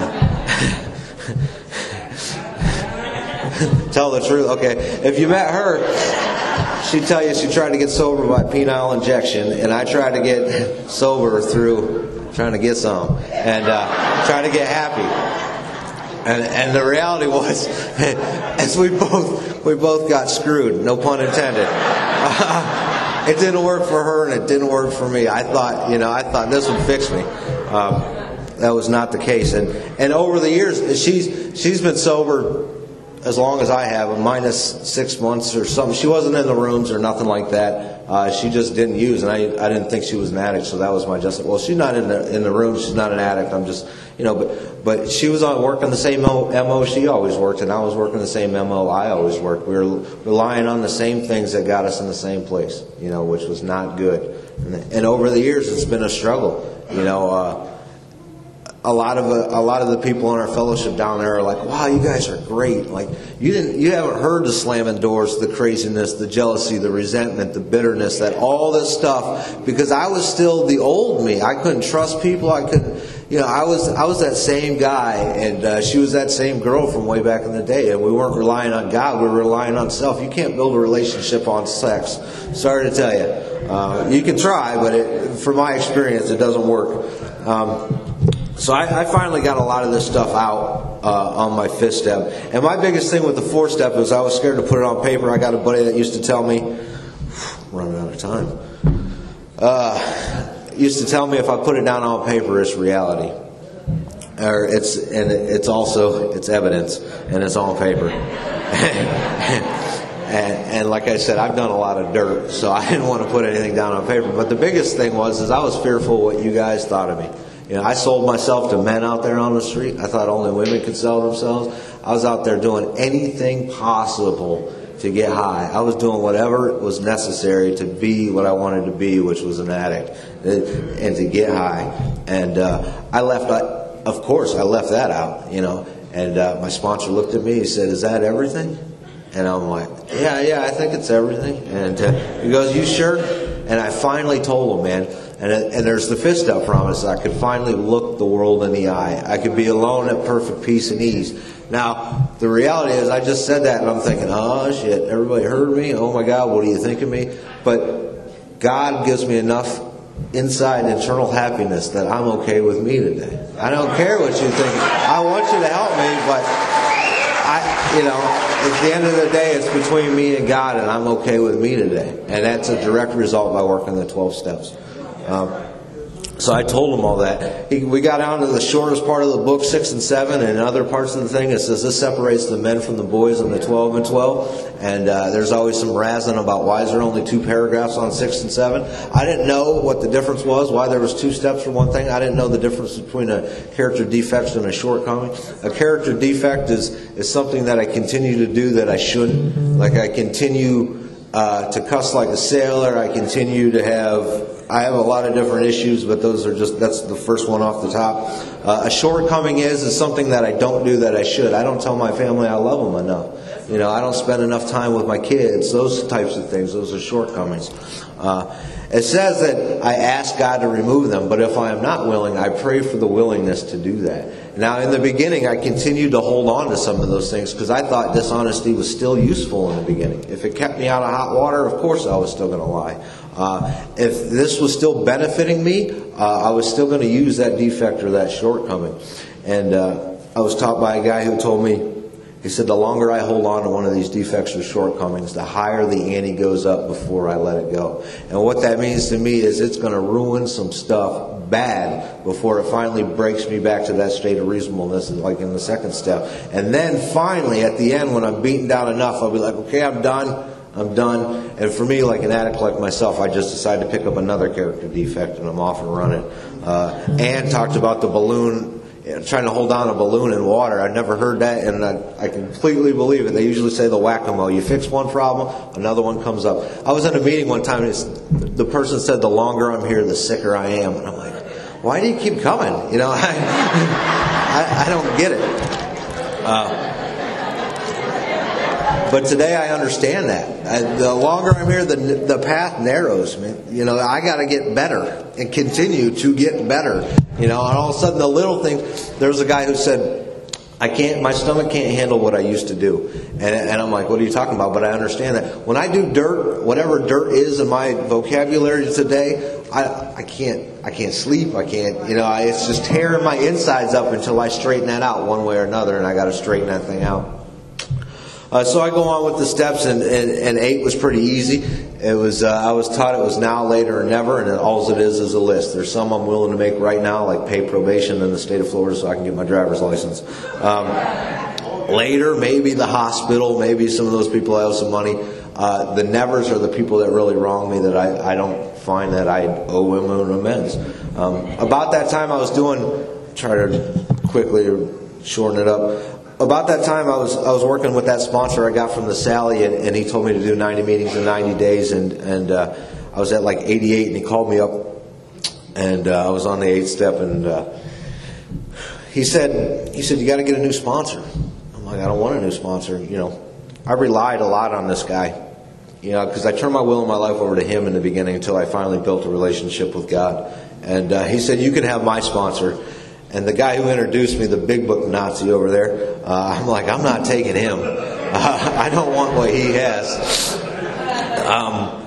tell the truth. Okay, if you met her, she'd tell you she tried to get sober by penile injection, and I tried to get sober through trying to get some and uh, trying to get happy. And, and the reality was, as we both we both got screwed, no pun intended. Uh, it didn't work for her, and it didn't work for me. I thought, you know, I thought this would fix me. Um, that was not the case. And and over the years, she's she's been sober as long as I have, minus six months or something. She wasn't in the rooms or nothing like that. Uh, she just didn't use, and I, I didn't think she was an addict, so that was my justice. Well, she's not in the in the room. She's not an addict. I'm just, you know, but but she was on working the same M O she always worked, and I was working the same M O I always worked. We were relying on the same things that got us in the same place, you know, which was not good. And, and over the years, it's been a struggle, you know. Uh, A lot of uh, a lot of the people in our fellowship down there are like, "Wow, you guys are great! Like, you didn't, you haven't heard the slamming doors, the craziness, the jealousy, the resentment, the bitterness, that all this stuff." Because I was still the old me. I couldn't trust people. I couldn't, you know, I was I was that same guy, and uh, she was that same girl from way back in the day. And we weren't relying on God. We were relying on self. You can't build a relationship on sex. Sorry to tell you. Uh, you can try, but it, from my experience, it doesn't work. Um, So I, I finally got a lot of this stuff out uh, on my fifth step. And my biggest thing with the fourth step is I was scared to put it on paper. I got a buddy that used to tell me, running out of time, uh, used to tell me if I put it down on paper, it's reality. Or it's and it's also it's evidence, and it's on paper. And, and like I said, I've done a lot of dirt, so I didn't want to put anything down on paper. But the biggest thing was is I was fearful what you guys thought of me. You know, I sold myself to men out there on the street. I thought only women could sell themselves. I was out there doing anything possible to get high. I was doing whatever was necessary to be what I wanted to be, which was an addict, and to get high. And uh, I left, I, of course, I left that out, you know. And uh, my sponsor looked at me. He said, "Is that everything?" And I'm like, yeah, yeah, I think it's everything. And uh, he goes, "You sure?" And I finally told him, man. And, and there's the fifth step promise. I could finally look the world in the eye. I could be alone at perfect peace and ease. Now, the reality is I just said that and I'm thinking, oh, shit, everybody heard me. Oh, my God, what do you think of me? But God gives me enough inside internal happiness that I'm okay with me today. I don't care what you think. I want you to help me, but I, you know, at the end of the day, it's between me and God, and I'm okay with me today. And that's a direct result by working the twelve steps. Um, so I told him all that. He, we got down to the shortest part of the book, six and seven, and other parts of the thing. It says this separates the men from the boys in the twelve and twelve. And uh, there's always some razzing about why is there only two paragraphs on six and seven. I didn't know what the difference was, why there was two steps for one thing. I didn't know the difference between a character defect and a shortcoming. A character defect is, is something that I continue to do that I shouldn't. Like I continue uh, to cuss like a sailor. I continue to have... I have a lot of different issues, but those are just, that's the first one off the top. Uh, a shortcoming is, is something that I don't do that I should. I don't tell my family I love them enough. You know, I don't spend enough time with my kids. Those types of things, those are shortcomings. Uh, it says that I ask God to remove them, but if I am not willing, I pray for the willingness to do that. Now, in the beginning, I continued to hold on to some of those things because I thought dishonesty was still useful in the beginning. If it kept me out of hot water, of course I was still going to lie. Uh, if this was still benefiting me, uh, I was still going to use that defect or that shortcoming. And uh, I was taught by a guy who told me, he said, the longer I hold on to one of these defects or shortcomings, the higher the ante goes up before I let it go. And what that means to me is it's going to ruin some stuff bad before it finally breaks me back to that state of reasonableness, like in the second step. And then finally, at the end, when I'm beaten down enough, I'll be like, okay, I'm done. I'm done. And for me, like an addict like myself, I just decided to pick up another character defect, and I'm off and running. Uh, Ann talked about the balloon, trying to hold on a balloon in water. I'd never heard that, and I, I completely believe it. They usually say the whack-a-mole. You fix one problem, another one comes up. I was in a meeting one time, and it's, the person said, the longer I'm here, the sicker I am. And I'm like, why do you keep coming? You know, I, I, I don't get it. Uh, But today I understand that. I, the longer I'm here, the the path narrows. Man. You know, I got to get better and continue to get better. You know, and all of a sudden the little things. There was a guy who said, "I can't. My stomach can't handle what I used to do." And, and I'm like, "What are you talking about?" But I understand that when I do dirt, whatever dirt is in my vocabulary today, I I can't I can't sleep. I can't. You know, I, it's just tearing my insides up until I straighten that out one way or another, and I got to straighten that thing out. Uh, so I go on with the steps, and, and, and eight was pretty easy. It was uh, I was taught it was now, later, or never, and all it is is a list. There's some I'm willing to make right now, like pay probation in the state of Florida so I can get my driver's license. Um, later, maybe the hospital, maybe some of those people I owe some money. uh, the nevers are the people that really wrong me that I, I don't find that I owe him an amends. Um, about that time I was doing, try to quickly shorten it up. About that time, I was I was working with that sponsor I got from the Sally, and, and he told me to do ninety meetings in ninety days, and and uh, I was at like eighty-eight, and he called me up, and uh, I was on the eighth step, and uh, he said he said you got to get a new sponsor. I'm like, I don't want a new sponsor. You know, I relied a lot on this guy, you know, because I turned my will and my life over to him in the beginning until I finally built a relationship with God. And uh, he said, you can have my sponsor. And the guy who introduced me, the big book Nazi over there, uh, I'm like, I'm not taking him. Uh, I don't want what he has. Um,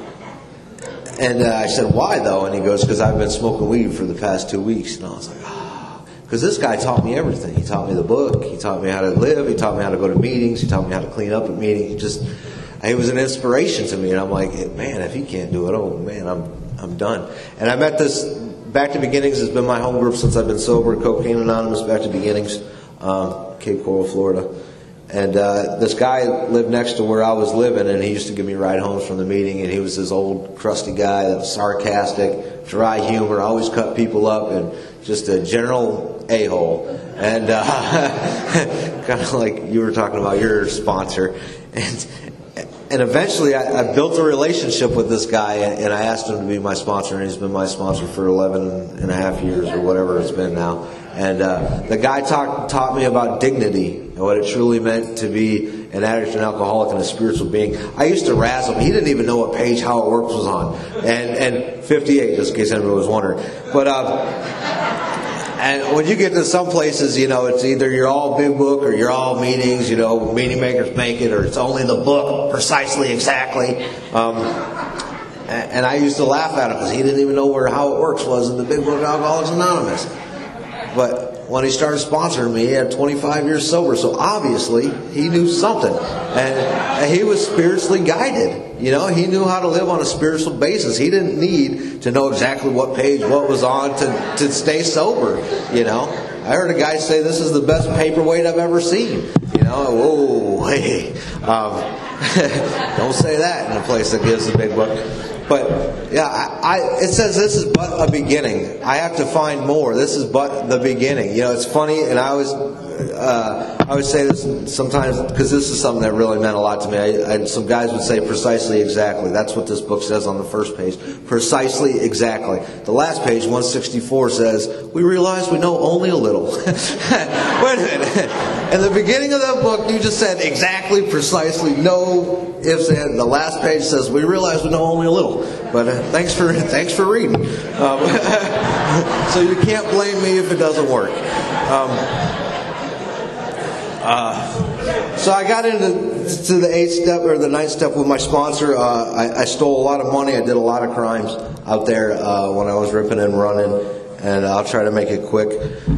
and uh, I said, why though? And he goes, because I've been smoking weed for the past two weeks. And I was like, ah. Because this guy taught me everything. He taught me the book. He taught me how to live. He taught me how to go to meetings. He taught me how to clean up at meetings. He just, he was an inspiration to me. And I'm like, man, if he can't do it, oh man, I'm I'm done. And I met this. Back to Beginnings has been my home group since I've been sober. Cocaine Anonymous, Back to Beginnings, um, Cape Coral, Florida. And uh, this guy lived next to where I was living, and he used to give me ride homes from the meeting. And he was this old, crusty guy that was sarcastic, dry humor, always cut people up, and just a general a-hole. And uh, kind of like you were talking about your sponsor. And And eventually I, I built a relationship with this guy, and I asked him to be my sponsor, and he's been my sponsor for eleven and a half years or whatever it's been now. And uh, the guy talk, taught me about dignity and what it truly meant to be an addict, an alcoholic, and a spiritual being. I used to razz him. He didn't even know what page How It Works was on. And, and fifty-eight, just in case anybody was wondering. But... Uh, And when you get to some places, you know, it's either you're all big book or you're all meetings, you know, meeting makers make it, or it's only the book, precisely, exactly. Um, and I used to laugh at him because he didn't even know where How It Works was in the big book Alcoholics Anonymous. But when he started sponsoring me, he had twenty-five years sober, so obviously he knew something. And he was spiritually guided. You know, he knew how to live on a spiritual basis. He didn't need to know exactly what page what was on to, to stay sober, you know. I heard a guy say, this is the best paperweight I've ever seen. You know, whoa, hey. Um, don't say that in a place that gives the big book. But, yeah, I, I, it says this is but a beginning. I have to find more. This is but the beginning. You know, it's funny, and I always, uh, I always say this sometimes, because this is something that really meant a lot to me. I, I, some guys would say precisely exactly. That's what this book says on the first page. Precisely exactly. The last page, one sixty-four, says, we realize we know only a little. Wait a minute. In the beginning of that book, you just said exactly, precisely, no ifs, and the last page says, we realize we know only a little. But uh, thanks for thanks for reading. Um, so you can't blame me if it doesn't work. Um, uh, so I got into to the eighth step or the ninth step with my sponsor. Uh, I, I stole a lot of money. I did a lot of crimes out there uh, when I was ripping and running. And I'll try to make it quick.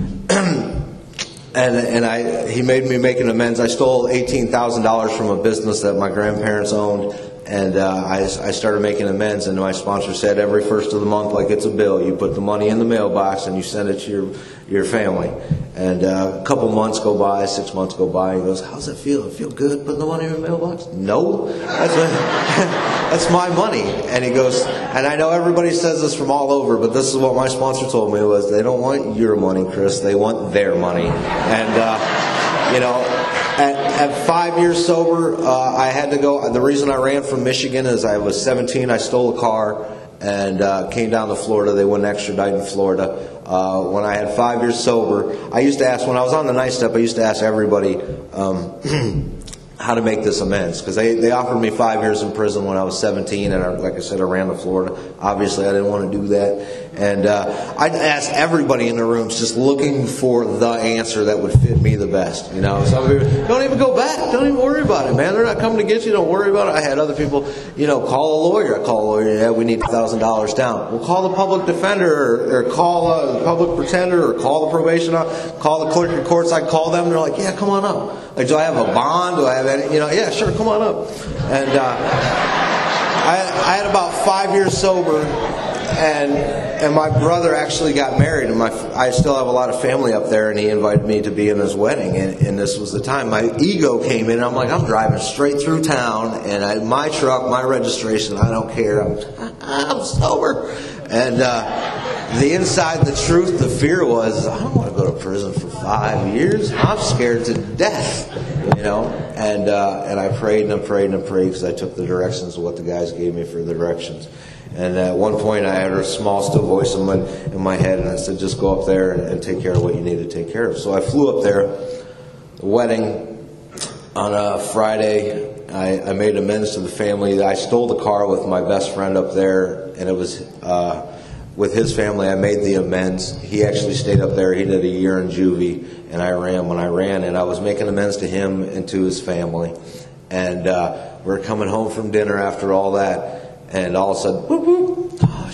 And and I he made me make an amends. I stole eighteen thousand dollars from a business that my grandparents owned, and uh, I, I started making amends. And my sponsor said, every first of the month, like it's a bill, you put the money in the mailbox and you send it to your your family. And uh, a couple months go by, six months go by, and he goes, how's it feel? It feel good putting the money in the mailbox? No, that's my, that's my money. And he goes, and I know everybody says this from all over, but this is what my sponsor told me was, they don't want your money, Chris, they want their money. And, uh, you know, at, at five years sober, uh, I had to go, the reason I ran from Michigan is I was seventeen, I stole a car, and uh, came down to Florida. They wouldn't extradite in Florida. Uh, when I had five years sober, I used to ask, when I was on the ninth step, I used to ask everybody um, how to make this amends. Because they, they offered me five years in prison when I was seventeen, and I, like I said, I ran to Florida. Obviously, I didn't want to do that. And uh, I'd ask everybody in the rooms, just looking for the answer that would fit me the best. You know, some people, don't even go back. Don't even worry about it, man. They're not coming to get you. Don't worry about it. I had other people, you know, call a lawyer. I call a lawyer. Yeah, we need one thousand dollars down. We'll call the public defender, or, or call uh, the public pretender, or call the probation officer, call the clerk of courts. I'd call them. And they're like, yeah, come on up. Like, do I have a bond? Do I have any? You know, yeah, sure, come on up. And uh, I, I had about five years sober. and and my brother actually got married, and my I still have a lot of family up there, and he invited me to be in his wedding, and, and this was the time. My ego came in, and I'm like, I'm driving straight through town, and I, my truck, my registration, I don't care. I'm, I'm sober. And uh, the inside, the truth, the fear was, I don't want to go to prison for five years. I'm scared to death, you know. And uh, and I prayed and I prayed and I prayed because I took the directions of what the guys gave me for the directions. And at one point, I had a small, still voice in my in my head, and I said, "Just go up there and, and take care of what you need to take care of." So I flew up there. The wedding on a Friday. I, I made amends to the family. I stole the car with my best friend up there, and it was uh, with his family. I made the amends. He actually stayed up there. He did a year in juvie, and I ran when I ran, and I was making amends to him and to his family. And uh, we're coming home from dinner after all that, and all of a sudden, whoop, whoop, oh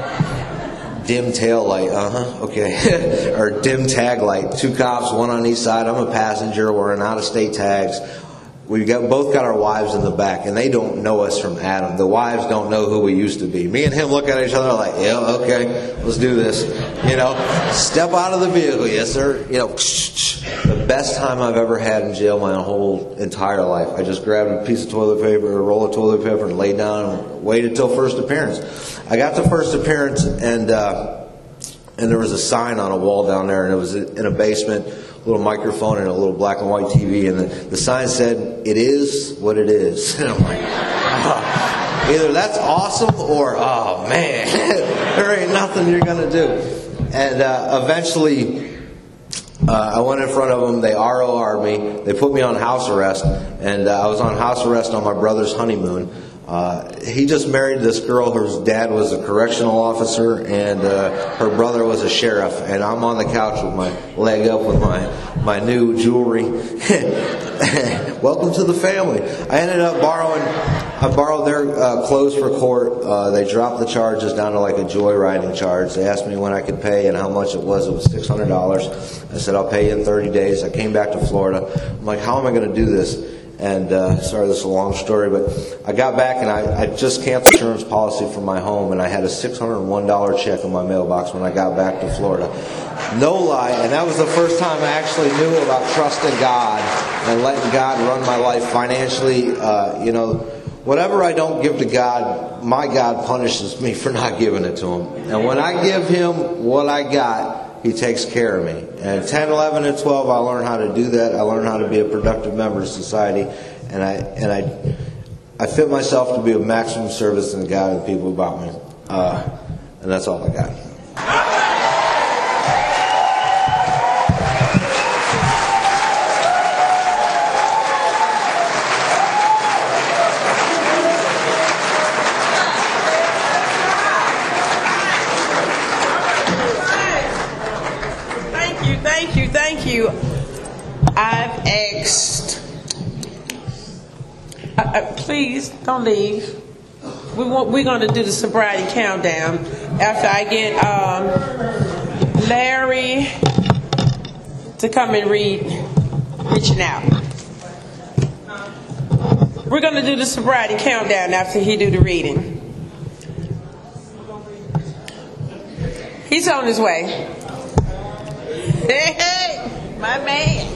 shit. Dim tail light, uh-huh, okay. Or dim tag light. Two cops, one on each side. I'm a passenger. We're in out-of-state tags. We've got, both got our wives in the back, and they don't know us from Adam. The wives don't know who we used to be. Me and him look at each other like, yeah, okay, let's do this. You know, step out of the vehicle, yes, sir. You know, the best time I've ever had in jail my whole entire life. I just grabbed a piece of toilet paper, a roll of toilet paper, and laid down and waited till first appearance. I got to first appearance, and uh, and there was a sign on a wall down there, and it was in a basement. Little microphone and a little black and white T V, and the, the sign said, "It is what it is." And I'm like, oh, either that's awesome or, oh man, there ain't nothing you're gonna do. And uh, eventually, uh, I went in front of them. They R O R'd me. They put me on house arrest, and uh, I was on house arrest on my brother's honeymoon. Uh, he just married this girl whose dad was a correctional officer, and uh, her brother was a sheriff. And I'm on the couch with my leg up with my my new jewelry. Welcome to the family. I ended up borrowing. I borrowed their uh, clothes for court. Uh, they dropped the charges down to like a joyriding charge. They asked me when I could pay and how much it was. It was six hundred dollars. I said, I'll pay you in thirty days. I came back to Florida. I'm like, how am I going to do this? And uh, sorry, this is a long story, but I got back and I, I just canceled insurance policy for my home, and I had a six hundred one dollars check in my mailbox when I got back to Florida. No lie, and that was the first time I actually knew about trusting God and letting God run my life financially. Uh, you know, whatever I don't give to God, my God punishes me for not giving it to Him. And when I give Him what I got, He takes care of me. And ten, eleven, and twelve, I learned how to do that. I learned how to be a productive member of society. And I and I I fit myself to be of maximum service to God and the people about me. Uh, and that's all I got. Thank you, thank you. I've asked. Uh, uh, please don't leave. We want. We're going to do the sobriety countdown after I get um, Larry to come and read Reaching Out. We're going to do the sobriety countdown after he do the reading. He's on his way. Hey, hey, my man.